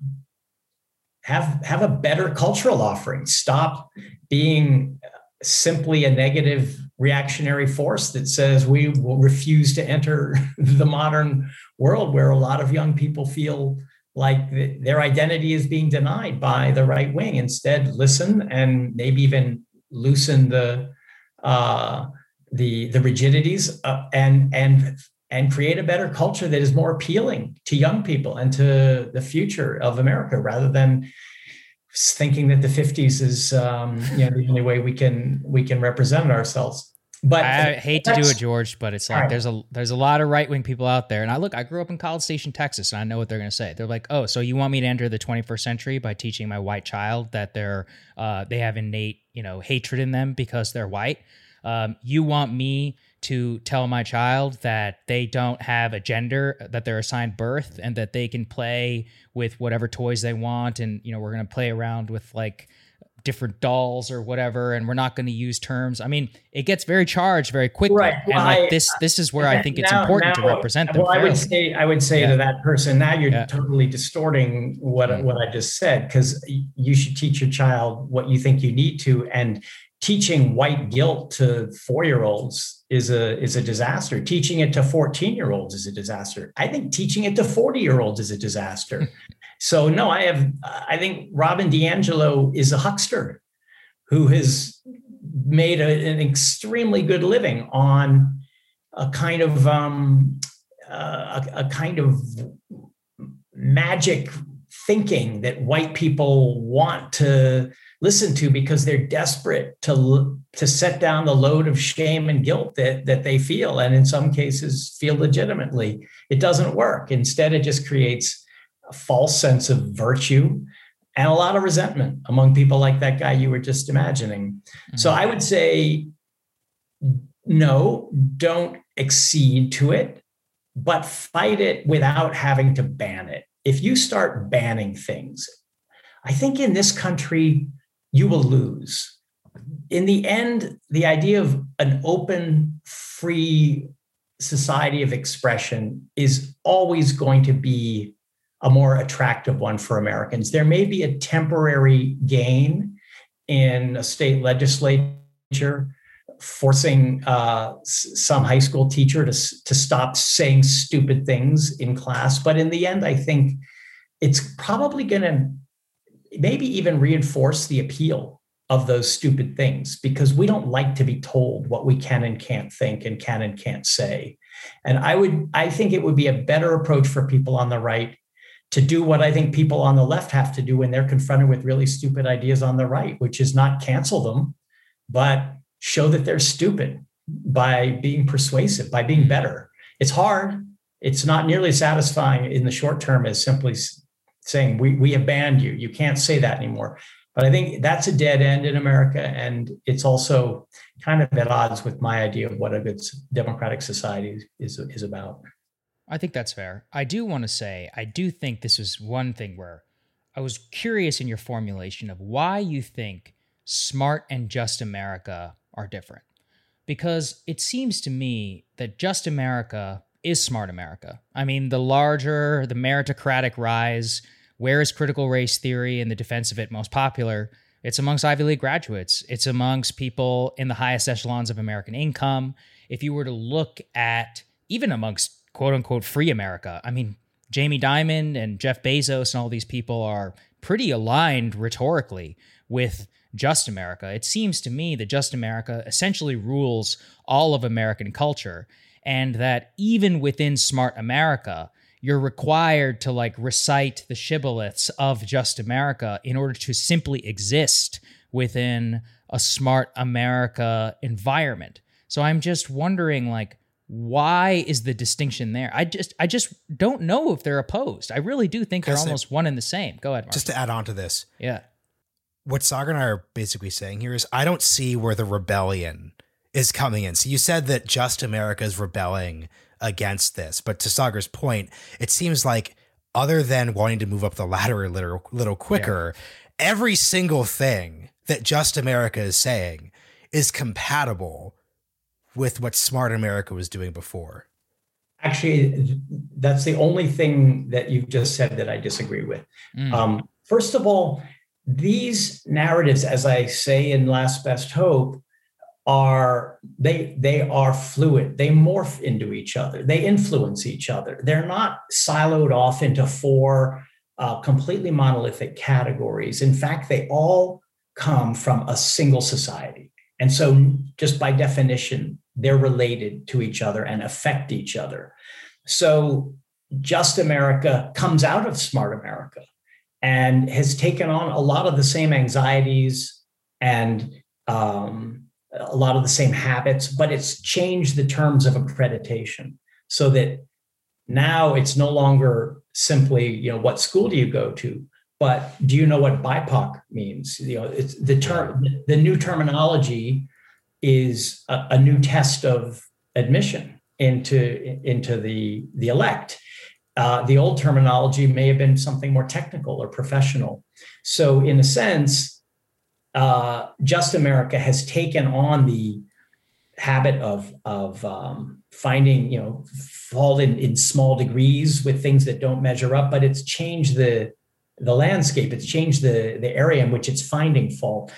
have, have a better cultural offering. Stop being simply a negative reactionary force that says we will refuse to enter the modern world where a lot of young people feel like their identity is being denied by the right wing. Instead, listen and maybe even loosen the uh, the the rigidities uh, and and and create a better culture that is more appealing to young people and to the future of America, rather than thinking that the fifties is um, you know the only way we can we can represent ourselves. But I hate to do it, George, but it's like right. there's a there's a lot of right wing people out there, and I look, I grew up in College Station, Texas, and I know what they're going to say. They're like, "Oh, so you want me to enter the twenty-first century by teaching my white child that they're uh, they have innate you know hatred in them because they're white? Um, you want me to tell my child that they don't have a gender, that they're assigned birth, and that they can play with whatever toys they want, and you know we're going to play around with like different dolls or whatever, and we're not going to use terms." I mean, it gets very charged very quickly. Right. Well, and like I, this, this is where I think it's now, important now, to represent them. Well, fairly. I would say, I would say Yeah. to that person, now you're Yeah. totally distorting what Mm. what I just said, because you should teach your child what you think you need to, and teaching white guilt to four-year-olds is a is a disaster. Teaching it to fourteen-year-olds is a disaster. I think teaching it to forty-year-olds is a disaster. So no, I have I think Robin DiAngelo is a huckster who has made a, an extremely good living on a kind of um, uh, a, a kind of magic thinking that white people want to listen to because they're desperate to to set down the load of shame and guilt that that they feel, and in some cases feel legitimately. It doesn't work. Instead, it just creates a false sense of virtue and a lot of resentment among people like that guy you were just imagining. Mm-hmm. So I would say, no, don't accede to it, but fight it without having to ban it. If you start banning things, I think in this country, you will lose. In the end, the idea of an open, free society of expression is always going to be a more attractive one for Americans. There may be a temporary gain in a state legislature forcing uh, some high school teacher to, to stop saying stupid things in class. But in the end, I think it's probably going to maybe even reinforce the appeal of those stupid things, because we don't like to be told what we can and can't think and can and can't say. And I would, I think it would be a better approach for people on the right to do what I think people on the left have to do when they're confronted with really stupid ideas on the right, which is not cancel them, but show that they're stupid by being persuasive, by being better. It's hard. It's not nearly satisfying in the short term as simply saying, we, we have banned you. You can't say that anymore. But I think that's a dead end in America. And it's also kind of at odds with my idea of what a good democratic society is, is about. I think that's fair. I do want to say, I do think this is one thing where I was curious in your formulation of why you think smart and just America are different. Because it seems to me that just America is smart America. I mean, the larger, the meritocratic rise, where is critical race theory and the defense of it most popular? It's amongst Ivy League graduates. It's amongst people in the highest echelons of American income. If you were to look at even amongst quote unquote free America, I mean, Jamie Dimon and Jeff Bezos and all these people are pretty aligned rhetorically with just America. It seems to me that just America essentially rules all of American culture, and that even within smart America, you're required to like recite the shibboleths of just America in order to simply exist within a smart America environment. So I'm just wondering, like, why is the distinction there? I just I just don't know if they're opposed. I really do think they're almost one and the same. Go ahead, Mark. Just to add on to this. Yeah. What Saagar and I are basically saying here is I don't see where the rebellion is coming in. So you said that just America is rebelling against this, but to Saagar's point, it seems like other than wanting to move up the ladder a little, little quicker, yeah. every single thing that just America is saying is compatible with what smart America was doing before. Actually, that's the only thing that you've just said that I disagree with. Mm. Um, first of all, these narratives, as I say in Last Best Hope, are they they are fluid. They morph into each other. They influence each other. They're not siloed off into four uh, completely monolithic categories. In fact, they all come from a single society. And so just by definition, they're related to each other and affect each other. So Just America comes out of Smart America and has taken on a lot of the same anxieties and um, a lot of the same habits, but it's changed the terms of accreditation so that now it's no longer simply, you know, what school do you go to, but do you know what B I P O C means? You know, it's the term, the new terminology is a, a new test of admission into, into the, the elect. Uh, the old terminology may have been something more technical or professional. So in a sense, uh, Just America has taken on the habit of, of um, finding, you know, fault in, in small degrees with things that don't measure up, but it's changed the, the landscape. It's changed the, the area in which it's finding fault.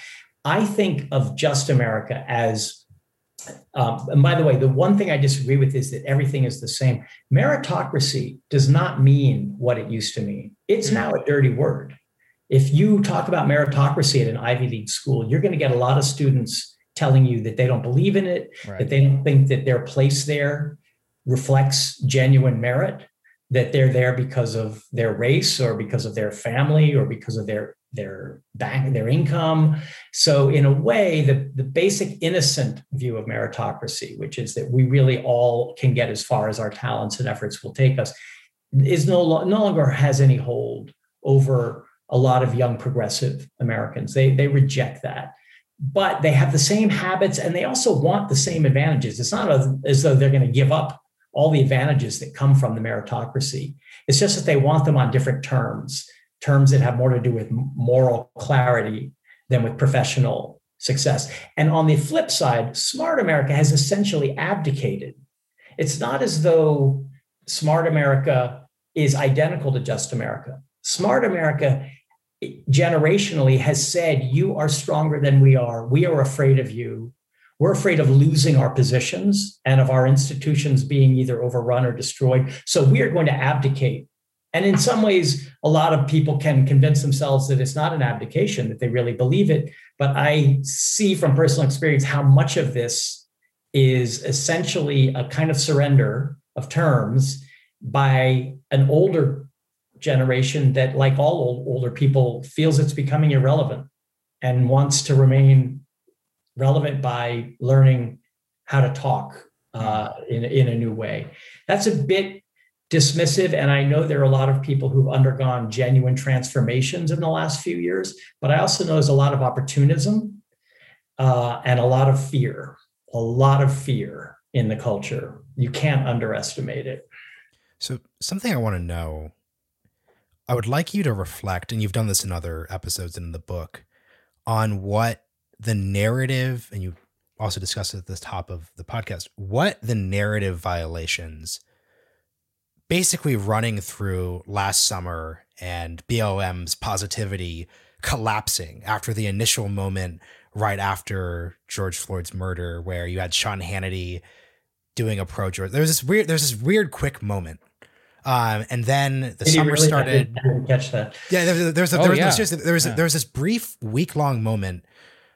I think of Just America as, um, and by the way, the one thing I disagree with is that everything is the same. Meritocracy does not mean what it used to mean. It's now a dirty word. If you talk about meritocracy at an Ivy League school, you're going to get a lot of students telling you that they don't believe in it, right. that they don't think that their place there reflects genuine merit, that they're there because of their race or because of their family or because of their their bank, their income. So in a way, the, the basic innocent view of meritocracy, which is that we really all can get as far as our talents and efforts will take us, is no, lo- no longer has any hold over a lot of young progressive Americans. They, they reject that. But they have the same habits and they also want the same advantages. It's not as, as though they're going to give up all the advantages that come from the meritocracy. It's just that they want them on different terms, terms that have more to do with moral clarity than with professional success. And on the flip side, Smart America has essentially abdicated. It's not as though Smart America is identical to Just America. Smart America generationally has said, you are stronger than we are. We are afraid of you. We're afraid of losing our positions and of our institutions being either overrun or destroyed. So we are going to abdicate. And in some ways, a lot of people can convince themselves that it's not an abdication, that they really believe it. But I see from personal experience how much of this is essentially a kind of surrender of terms by an older generation that, like all old, older people, feels it's becoming irrelevant and wants to remain relevant by learning how to talk uh, in, in a new way. That's a bit dismissive. And I know there are a lot of people who've undergone genuine transformations in the last few years, but I also know there's a lot of opportunism uh, and a lot of fear, a lot of fear in the culture. You can't underestimate it. So something I want to know, I would like you to reflect, and you've done this in other episodes and in the book, on what the narrative, and you also discussed it at the top of the podcast, what the narrative violations basically running through last summer and B L M's positivity collapsing after the initial moment right after George Floyd's murder, where you had Sean Hannity doing a pro George. There was this weird, there's this weird quick moment. Um, and then the Did summer really, started. I didn't, I didn't catch that. Yeah, there, there was a, Oh, there was, yeah. there was, there was, Yeah. there was this brief week long moment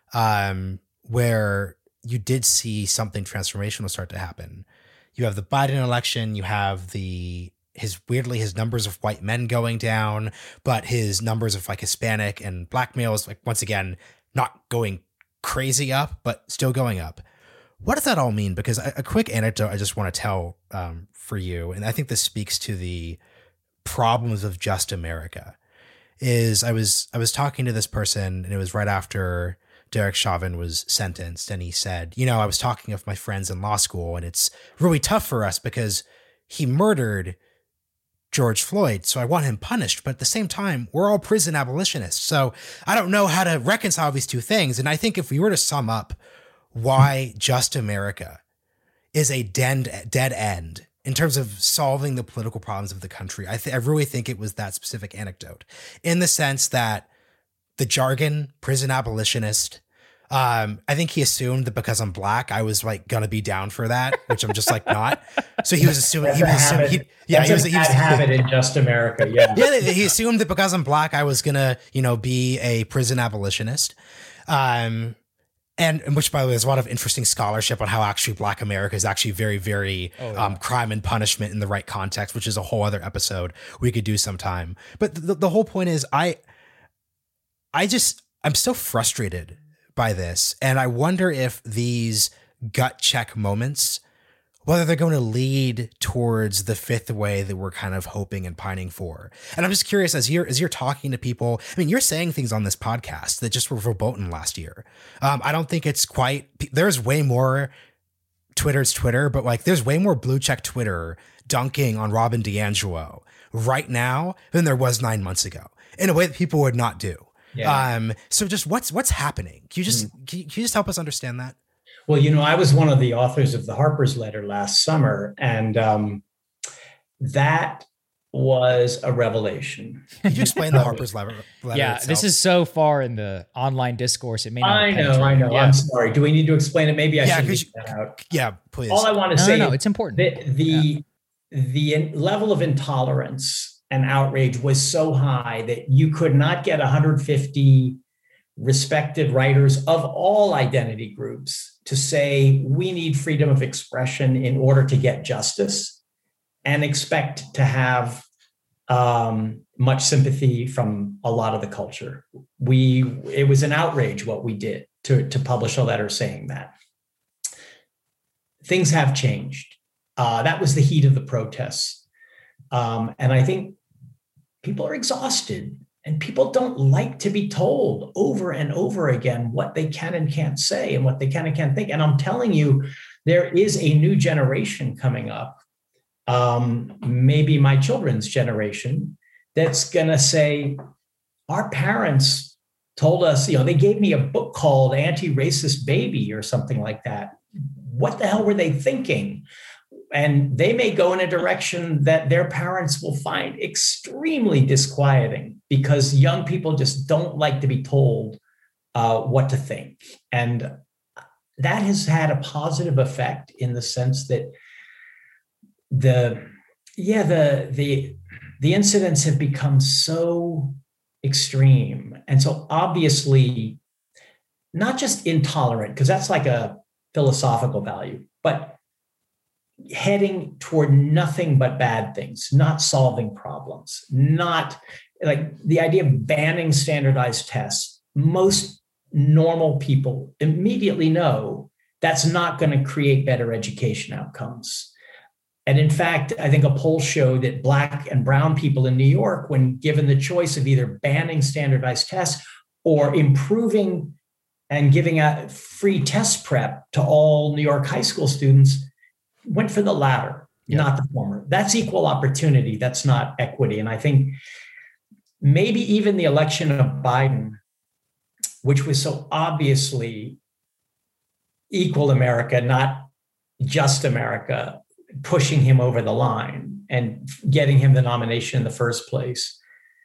um, where you did see something transformational start to happen. You have the Biden election. You have the his weirdly his numbers of white men going down, but his numbers of like Hispanic and black males, like once again, not going crazy up, but still going up. What does that all mean? Because a, a quick anecdote I just want to tell um, for you, and I think this speaks to the problems of Just America, is I was I was talking to this person, and it was right after Derek Chauvin was sentenced, and he said, you know, I was talking with my friends in law school, and it's really tough for us because he murdered George Floyd, so I want him punished. But at the same time, we're all prison abolitionists. So I don't know how to reconcile these two things. And I think if we were to sum up why Just America is a dead, dead end in terms of solving the political problems of the country, I, th- I really think it was that specific anecdote, in the sense that the jargon, prison abolitionist, um, I think he assumed that because I'm black, I was like gonna be down for that, which I'm just like not. So he was assuming he was assuming he, yeah, That's he was a he was bad habit in Just America. Yeah. yeah, he assumed that because I'm black, I was gonna, you know, be a prison abolitionist. Um And, and which, by the way, there's a lot of interesting scholarship on how actually Black America is actually very, very oh, yeah. um, crime and punishment in the right context, which is a whole other episode we could do sometime. But the, the whole point is, I, I just, I'm so frustrated by this. And I wonder if these gut check moments, whether they're going to lead towards the fifth way that we're kind of hoping and pining for. And I'm just curious, as you're as you're talking to people, I mean, you're saying things on this podcast that just were verboten last year. Um, I don't think it's quite, there's way more Twitter's Twitter, but like there's way more blue check Twitter dunking on Robin DiAngelo right now than there was nine months ago, in a way that people would not do. Yeah. Um, so just what's what's happening? Can you just mm. can, you, can you just help us understand that? Well, you know, I was one of the authors of the Harper's Letter last summer, and um, that was a revelation. Could you explain the Harper's letter? letter Yeah, itself? this is so far in the online discourse. It may not. I have know, I penetrated. know. Yeah. I'm sorry. Do we need to explain it? Maybe I Yeah, should 'cause leave you- that out. Yeah, please. All I want to No, say no, no, is it's important. the the, the in- level of intolerance and outrage was so high that you could not get one hundred fifty respected writers of all identity groups to say we need freedom of expression in order to get justice and expect to have um, much sympathy from a lot of the culture. We it was an outrage what we did to, to publish a letter saying that. Things have changed. Uh, that was the heat of the protests. Um, and I think people are exhausted and people don't like to be told over and over again what they can and can't say and what they can and can't think. And I'm telling you, there is a new generation coming up, um, maybe my children's generation, that's going to say, our parents told us, you know, they gave me a book called Anti-Racist Baby or something like that. What the hell were they thinking? And they may go in a direction that their parents will find extremely disquieting because young people just don't like to be told uh, what to think. And that has had a positive effect in the sense that the, yeah, the, the, the incidents have become so extreme. And so obviously not just intolerant, because that's like a philosophical value, but heading toward nothing but bad things, not solving problems, not like the idea of banning standardized tests. Most normal people immediately know that's not going to create better education outcomes. And in fact, I think a poll showed that Black and brown people in New York, when given the choice of either banning standardized tests or improving and giving out free test prep to all New York high school students, went for the latter, yeah. not the former. That's equal opportunity. That's not equity. And I think maybe even the election of Biden, which was so obviously equal America, not just America, pushing him over the line and getting him the nomination in the first place.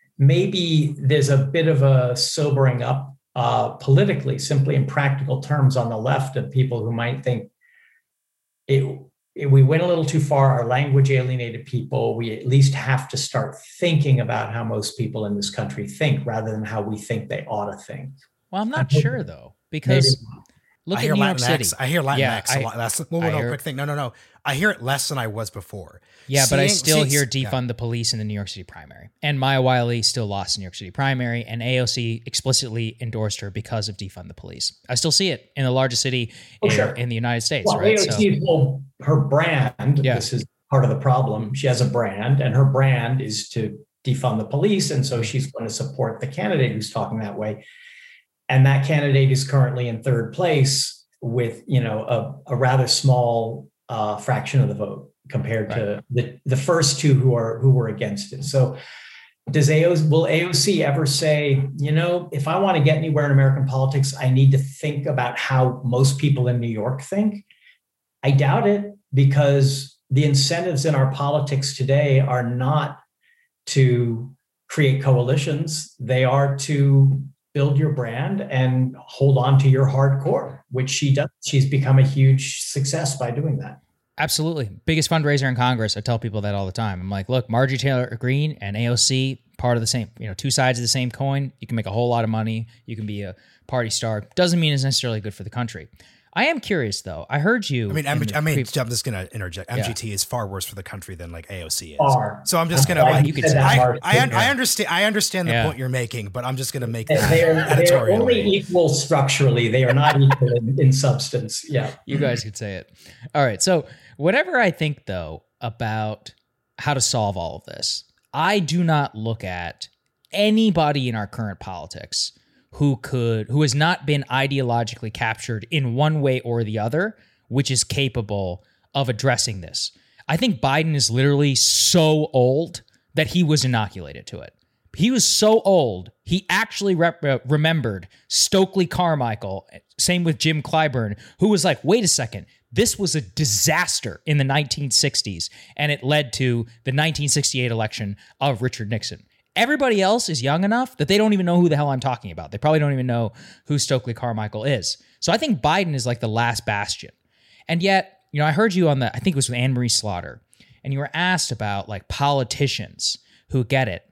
Maybe there's a bit of a sobering up uh, politically, simply in practical terms on the left of people who might think it, it, we went a little too far, our language alienated people. We at least have to start thinking about how most people in this country think rather than how we think they ought to think. Well, I'm not sure though, because Maybe. look I at hear New York Latinx. City. I hear Latinx Yeah, a I- lot. That's one I no, hear- quick thing. No, no, no. I hear it less than I was before. Yeah, but I Seeing- still see- hear yeah. defund the police in the New York City primary. And Maya Wiley still lost in New York City primary, and A O C explicitly endorsed her because of defund the police. I still see it in the largest city Oh, in, sure. in the United States, Well, right? A O C, well, her brand, Yeah. this is part of the problem. She has a brand, and her brand is to defund the police. And so she's going to support the candidate who's talking that way. And that candidate is currently in third place with, you know, a, a rather small uh, fraction of the vote compared to the, the first two who are who were against it. So does A O C, will A O C ever say, you know, if I want to get anywhere in American politics, I need to think about how most people in New York think? I doubt it, because the incentives in our politics today are not to create coalitions. They are to build your brand and hold on to your hardcore, which she does. She's become a huge success by doing that. Absolutely. Biggest fundraiser in Congress. I tell people that all the time. I'm like, look, Marjorie Taylor Greene and A O C, part of the same, you know, two sides of the same coin. You can make a whole lot of money. You can be a party star. Doesn't mean it's necessarily good for the country. I am curious though. I heard you. I mean, in M- the I mean, pre- I'm just gonna interject. Yeah. M G T is far worse for the country than like A O C is. Far. So I'm just gonna I'm glad like, you could said say that, I, Mark. I, un- I Yeah. understand. I understand the Yeah. point you're making, but I'm just gonna make They that they are, they are editorial. only equal structurally. They are not equal in, in substance. Yeah. You guys could say it. All right. So, whatever I think, though, about how to solve all of this, I do not look at anybody in our current politics who could, who has not been ideologically captured in one way or the other, which is capable of addressing this. I think Biden is literally so old that he was inoculated to it. he was so old, he actually rep- uh, remembered Stokely Carmichael, same with Jim Clyburn, who was like, wait a second, this was a disaster in the nineteen sixties, and it led to the nineteen sixty-eight election of Richard Nixon. Everybody else is young enough that they don't even know who the hell I'm talking about. They probably don't even know who Stokely Carmichael is. So I think Biden is like the last bastion. And yet, you know, I heard you on the, I think it was with Anne-Marie Slaughter, and you were asked about like politicians who get it.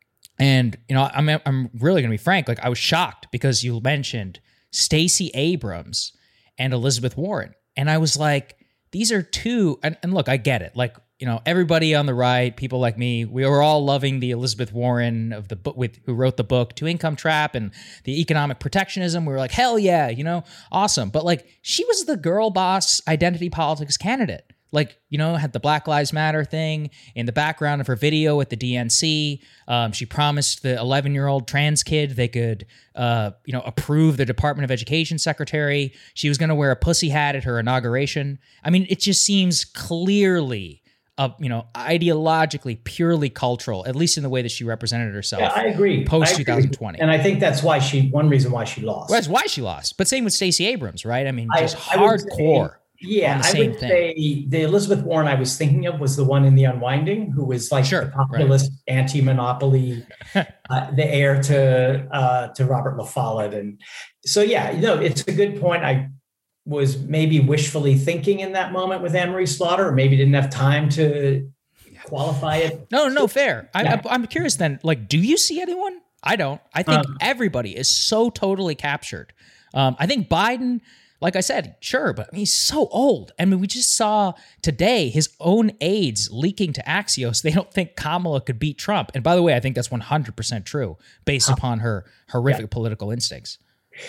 And, you know, I'm I'm really going to be frank. Like, I was shocked because you mentioned Stacey Abrams and Elizabeth Warren. And I was like, these are two, and, and look, I get it. Like, you know, everybody on the right, people like me, we were all loving the Elizabeth Warren of the book with who wrote the book Two Income Trap and the economic protectionism. We were like, hell yeah, you know, awesome. But like, she was the girl boss identity politics candidate. Like, you know, had the Black Lives Matter thing in the background of her video at the D N C. Um, she promised the eleven-year-old trans kid they could, uh, you know, approve the Department of Education secretary. She was going to wear a pussy hat at her inauguration. I mean, it just seems clearly, uh, you know, ideologically, purely cultural, at least in the way that she represented herself. Yeah, I agree. Post twenty twenty. And I think that's why she, one reason why she lost. Well, that's why she lost. But same with Stacey Abrams, right? I mean, just I, I would hardcore. Say, yeah, I would thing. say the Elizabeth Warren I was thinking of was the one in The Unwinding, who was like sure, the populist, right. anti-monopoly, uh, the heir to uh, to Robert La Follette. And so, yeah, you know, it's a good point. I was maybe wishfully thinking in that moment with Anne-Marie Slaughter, or maybe didn't have time to qualify it. No, no, fair. Yeah. I, I'm curious then, like, do you see anyone? I don't. I think um, everybody is so totally captured. Um, I think Biden... Like I said, sure, but I mean, he's so old. I mean, we just saw today his own aides leaking to Axios. They don't think Kamala could beat Trump. And by the way, I think that's one hundred percent true based upon her horrific yeah. political instincts.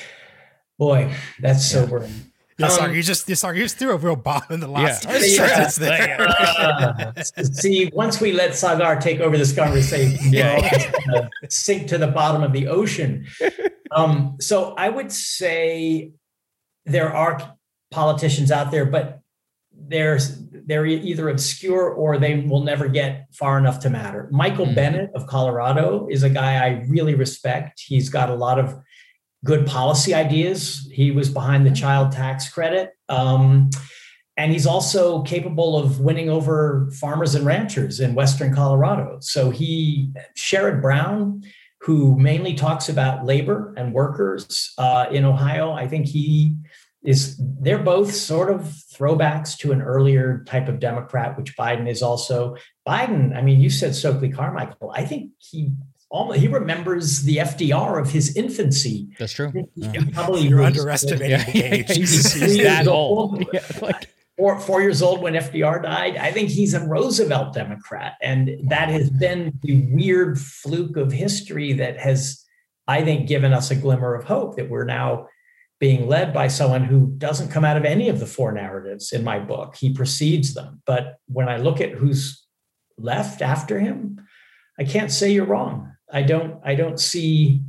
Boy, that's sobering. Yeah, um, sorry, you just you sorry, you just threw a real bomb in the last yeah. sentence there. Uh, see, once we let Sagar take over this conversation, yeah, we'll uh, sink to the bottom of the ocean. Um, so I would say there are politicians out there, but there's they're either obscure or they will never get far enough to matter. Michael mm. Bennet of Colorado is a guy I really respect. He's got a lot of good policy ideas. He was behind the child tax credit. Um, and he's also capable of winning over farmers and ranchers in Western Colorado. So he, Sherrod Brown, who mainly talks about labor and workers uh, in Ohio, I think he is, they're both sort of throwbacks to an earlier type of Democrat, which Biden is also. Biden, I mean, you said Stokely Carmichael. I think he almost, he remembers the F D R of his infancy. That's true. Yeah. Probably You're underestimating yeah. the age. he's, he's that old. Yeah, like, Four, four years old when F D R died. I think he's a Roosevelt Democrat. And that has been the weird fluke of history that has, I think, given us a glimmer of hope that we're now being led by someone who doesn't come out of any of the four narratives in my book. He precedes them. But when I look at who's left after him, I can't say you're wrong. I don't, I don't see,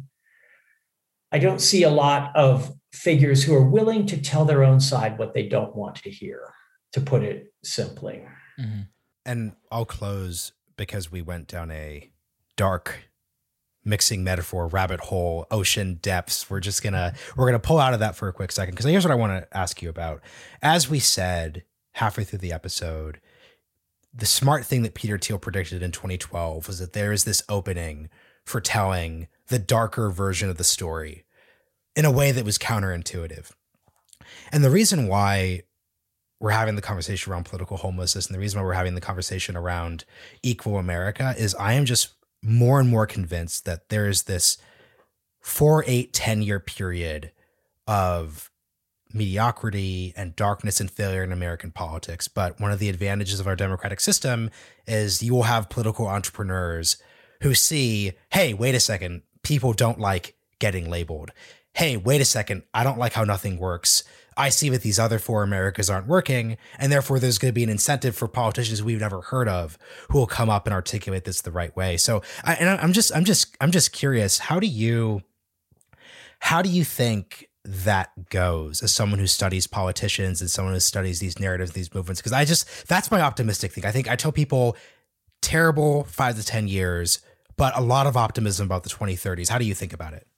I don't see a lot of figures who are willing to tell their own side what they don't want to hear, to put it simply. Mm-hmm. And I'll close because we went down a dark mixing metaphor rabbit hole, ocean depths. We're just gonna we're gonna pull out of that for a quick second, because here's what I want to ask you about. As we said halfway through the episode, the smart thing that Peter Thiel predicted in twenty twelve was that there is this opening for telling the darker version of the story in a way that was counterintuitive. And the reason why we're having the conversation around political homelessness and the reason why we're having the conversation around Equal America is I am just more and more convinced that there is this four, eight, ten year period of mediocrity and darkness and failure in American politics. But one of the advantages of our democratic system is you will have political entrepreneurs who see, hey, wait a second, people don't like getting labeled. Hey, wait a second, I don't like how nothing works. I see that these other four Americas aren't working, and therefore there's going to be an incentive for politicians we've never heard of who will come up and articulate this the right way. So, I, and I'm just, I'm just, I'm just curious. How do you, how do you think that goes as someone who studies politicians and someone who studies these narratives, these movements? Because I just, that's my optimistic thing. I think I tell people, terrible five to ten years, but a lot of optimism about the twenty thirties. How do you think about it?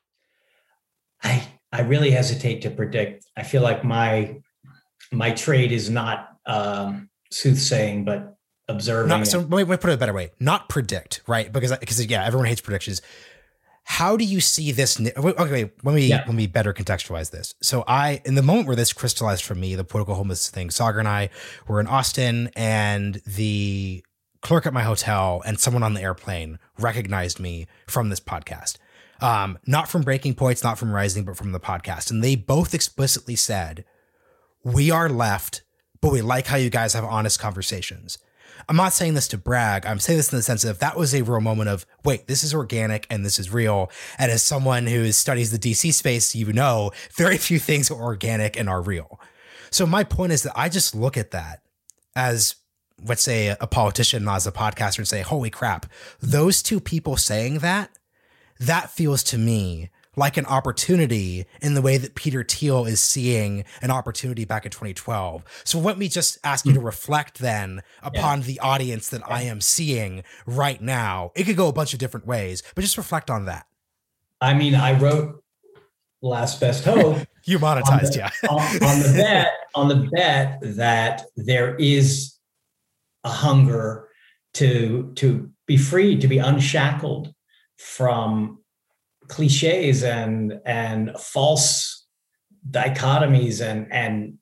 I I really hesitate to predict. I feel like my my trade is not um, soothsaying, but observing. Not, so let me, let me put it a better way. Not predict, right? Because because yeah, everyone hates predictions. How do you see this? Okay, wait, let me yeah. let me better contextualize this. So I, in the moment where this crystallized for me, the political homeless thing, Saagar and I were in Austin, and the clerk at my hotel and someone on the airplane recognized me from this podcast. Um, not from Breaking Points, not from Rising, but from the podcast. And they both explicitly said, we are left, but we like how you guys have honest conversations. I'm not saying this to brag. I'm saying this in the sense of that was a real moment of, wait, this is organic and this is real. And as someone who studies the D C space, you know, very few things are organic and are real. So my point is that I just look at that as, let's say, a politician, not as a podcaster, and say, holy crap, those two people saying that, that feels to me like an opportunity in the way that Peter Thiel is seeing an opportunity back in twenty twelve. So let me just ask you to reflect then upon yeah. the audience that yeah. I am seeing right now. It could go a bunch of different ways, but just reflect on that. I mean, I wrote Last Best Hope. You monetized, on the, yeah. on, on the bet, on the bet that there is a hunger to, to be free, to be unshackled from cliches and and false dichotomies and and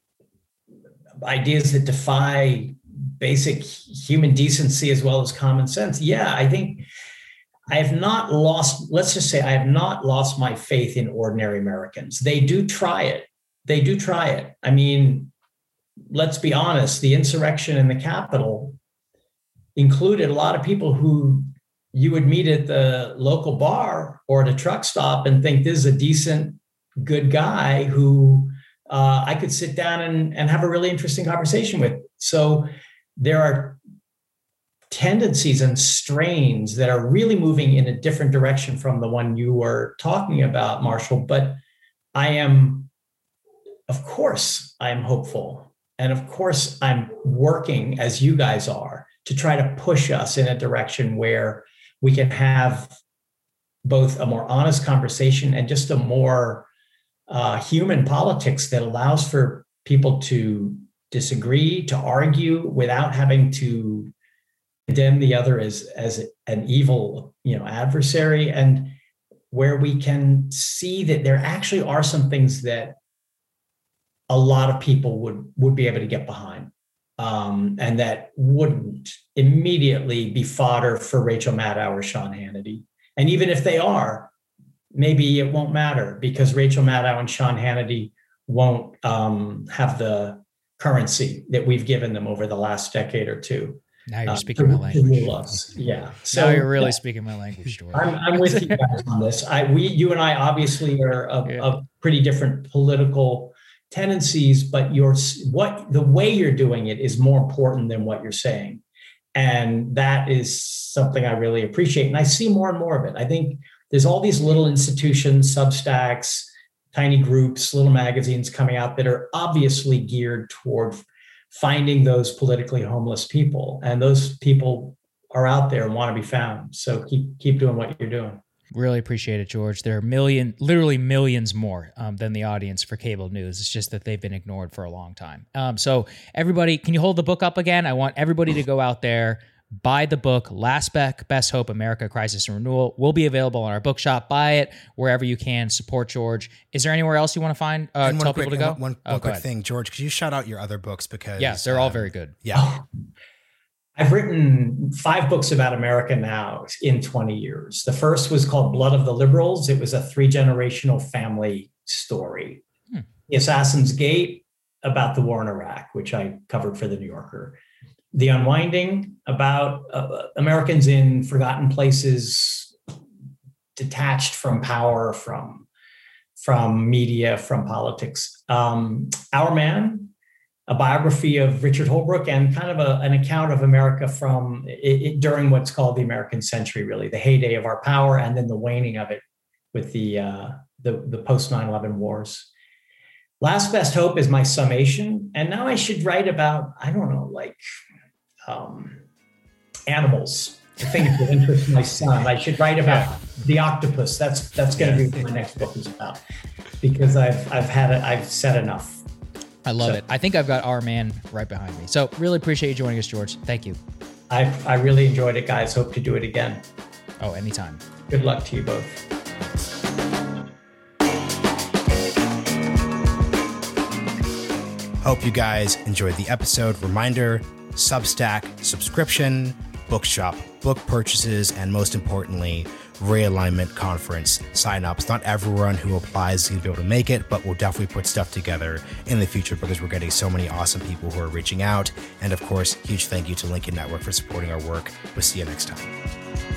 ideas that defy basic human decency as well as common sense. Yeah, I think I have not lost, let's just say I have not lost my faith in ordinary Americans. They do try it. They do try it. I mean, let's be honest, the insurrection in the Capitol included a lot of people who you would meet at the local bar or at a truck stop and think this is a decent, good guy who uh, I could sit down and, and have a really interesting conversation with. So there are tendencies and strains that are really moving in a different direction from the one you were talking about, Marshall. But I am, of course, I am hopeful. And of course, I'm working, as you guys are, to try to push us in a direction where we can have both a more honest conversation and just a more uh, human politics that allows for people to disagree, to argue without having to condemn the other as, as an evil, you know, adversary, and where we can see that there actually are some things that a lot of people would, would be able to get behind. Um, and that wouldn't immediately be fodder for Rachel Maddow or Sean Hannity. And even if they are, maybe it won't matter because Rachel Maddow and Sean Hannity won't um, have the currency that we've given them over the last decade or two. Now you're speaking uh, my language. Us. Yeah. So now you're really yeah. speaking my language, George. I'm, I'm with you guys on this. I, we, you and I obviously are of, yeah. of pretty different political tendencies, but your what the way you're doing it is more important than what you're saying. And that is something I really appreciate. And I see more and more of it. I think there's all these little institutions, Substacks, tiny groups, little magazines coming out that are obviously geared toward finding those politically homeless people. And those people are out there and want to be found. So keep keep doing what you're doing. Really appreciate it, George. There are million, literally millions more um, than the audience for cable news. It's just that they've been ignored for a long time. Um, so everybody, can you hold the book up again? I want everybody to go out there, buy the book, Last Best Hope, America, Crisis and Renewal. Will be available in our bookshop. Buy it wherever you can. Support George. Is there anywhere else you want to find, uh, tell quick, people to go? One, one, oh, one quick ahead. thing, George, could you shout out your other books? Because yeah, they're um, all very good. Yeah. I've written five books about America now in twenty years. The first was called Blood of the Liberals. It was a three-generational family story. Hmm. The Assassin's Gate, about the war in Iraq, which I covered for the New Yorker. The Unwinding, about uh, Americans in forgotten places, detached from power, from, from media, from politics. Um, Our Man, a biography of Richard Holbrooke and kind of a, an account of America from it, it, during what's called the American century, really, the heyday of our power and then the waning of it with the, uh, the, the post nine eleven wars. Last Best Hope is my summation. And now I should write about, I don't know, like um, animals the things that interest my son. I should write about yeah. the octopus. That's that's going to yeah. be what my next book is about, because I've I've had it. I've said enough. I love so, it. I think I've got our man right behind me. So really appreciate you joining us, George. Thank you. I I really enjoyed it, guys. Hope to do it again. Oh, anytime. Good luck to you both. Hope you guys enjoyed the episode. Reminder, Substack subscription, Bookshop book purchases, and most importantly, Realignment Conference signups. Not everyone who applies is going to be able to make it, but we'll definitely put stuff together in the future because we're getting so many awesome people who are reaching out. And of course, huge thank you to Lincoln Network for supporting our work. We'll see you next time.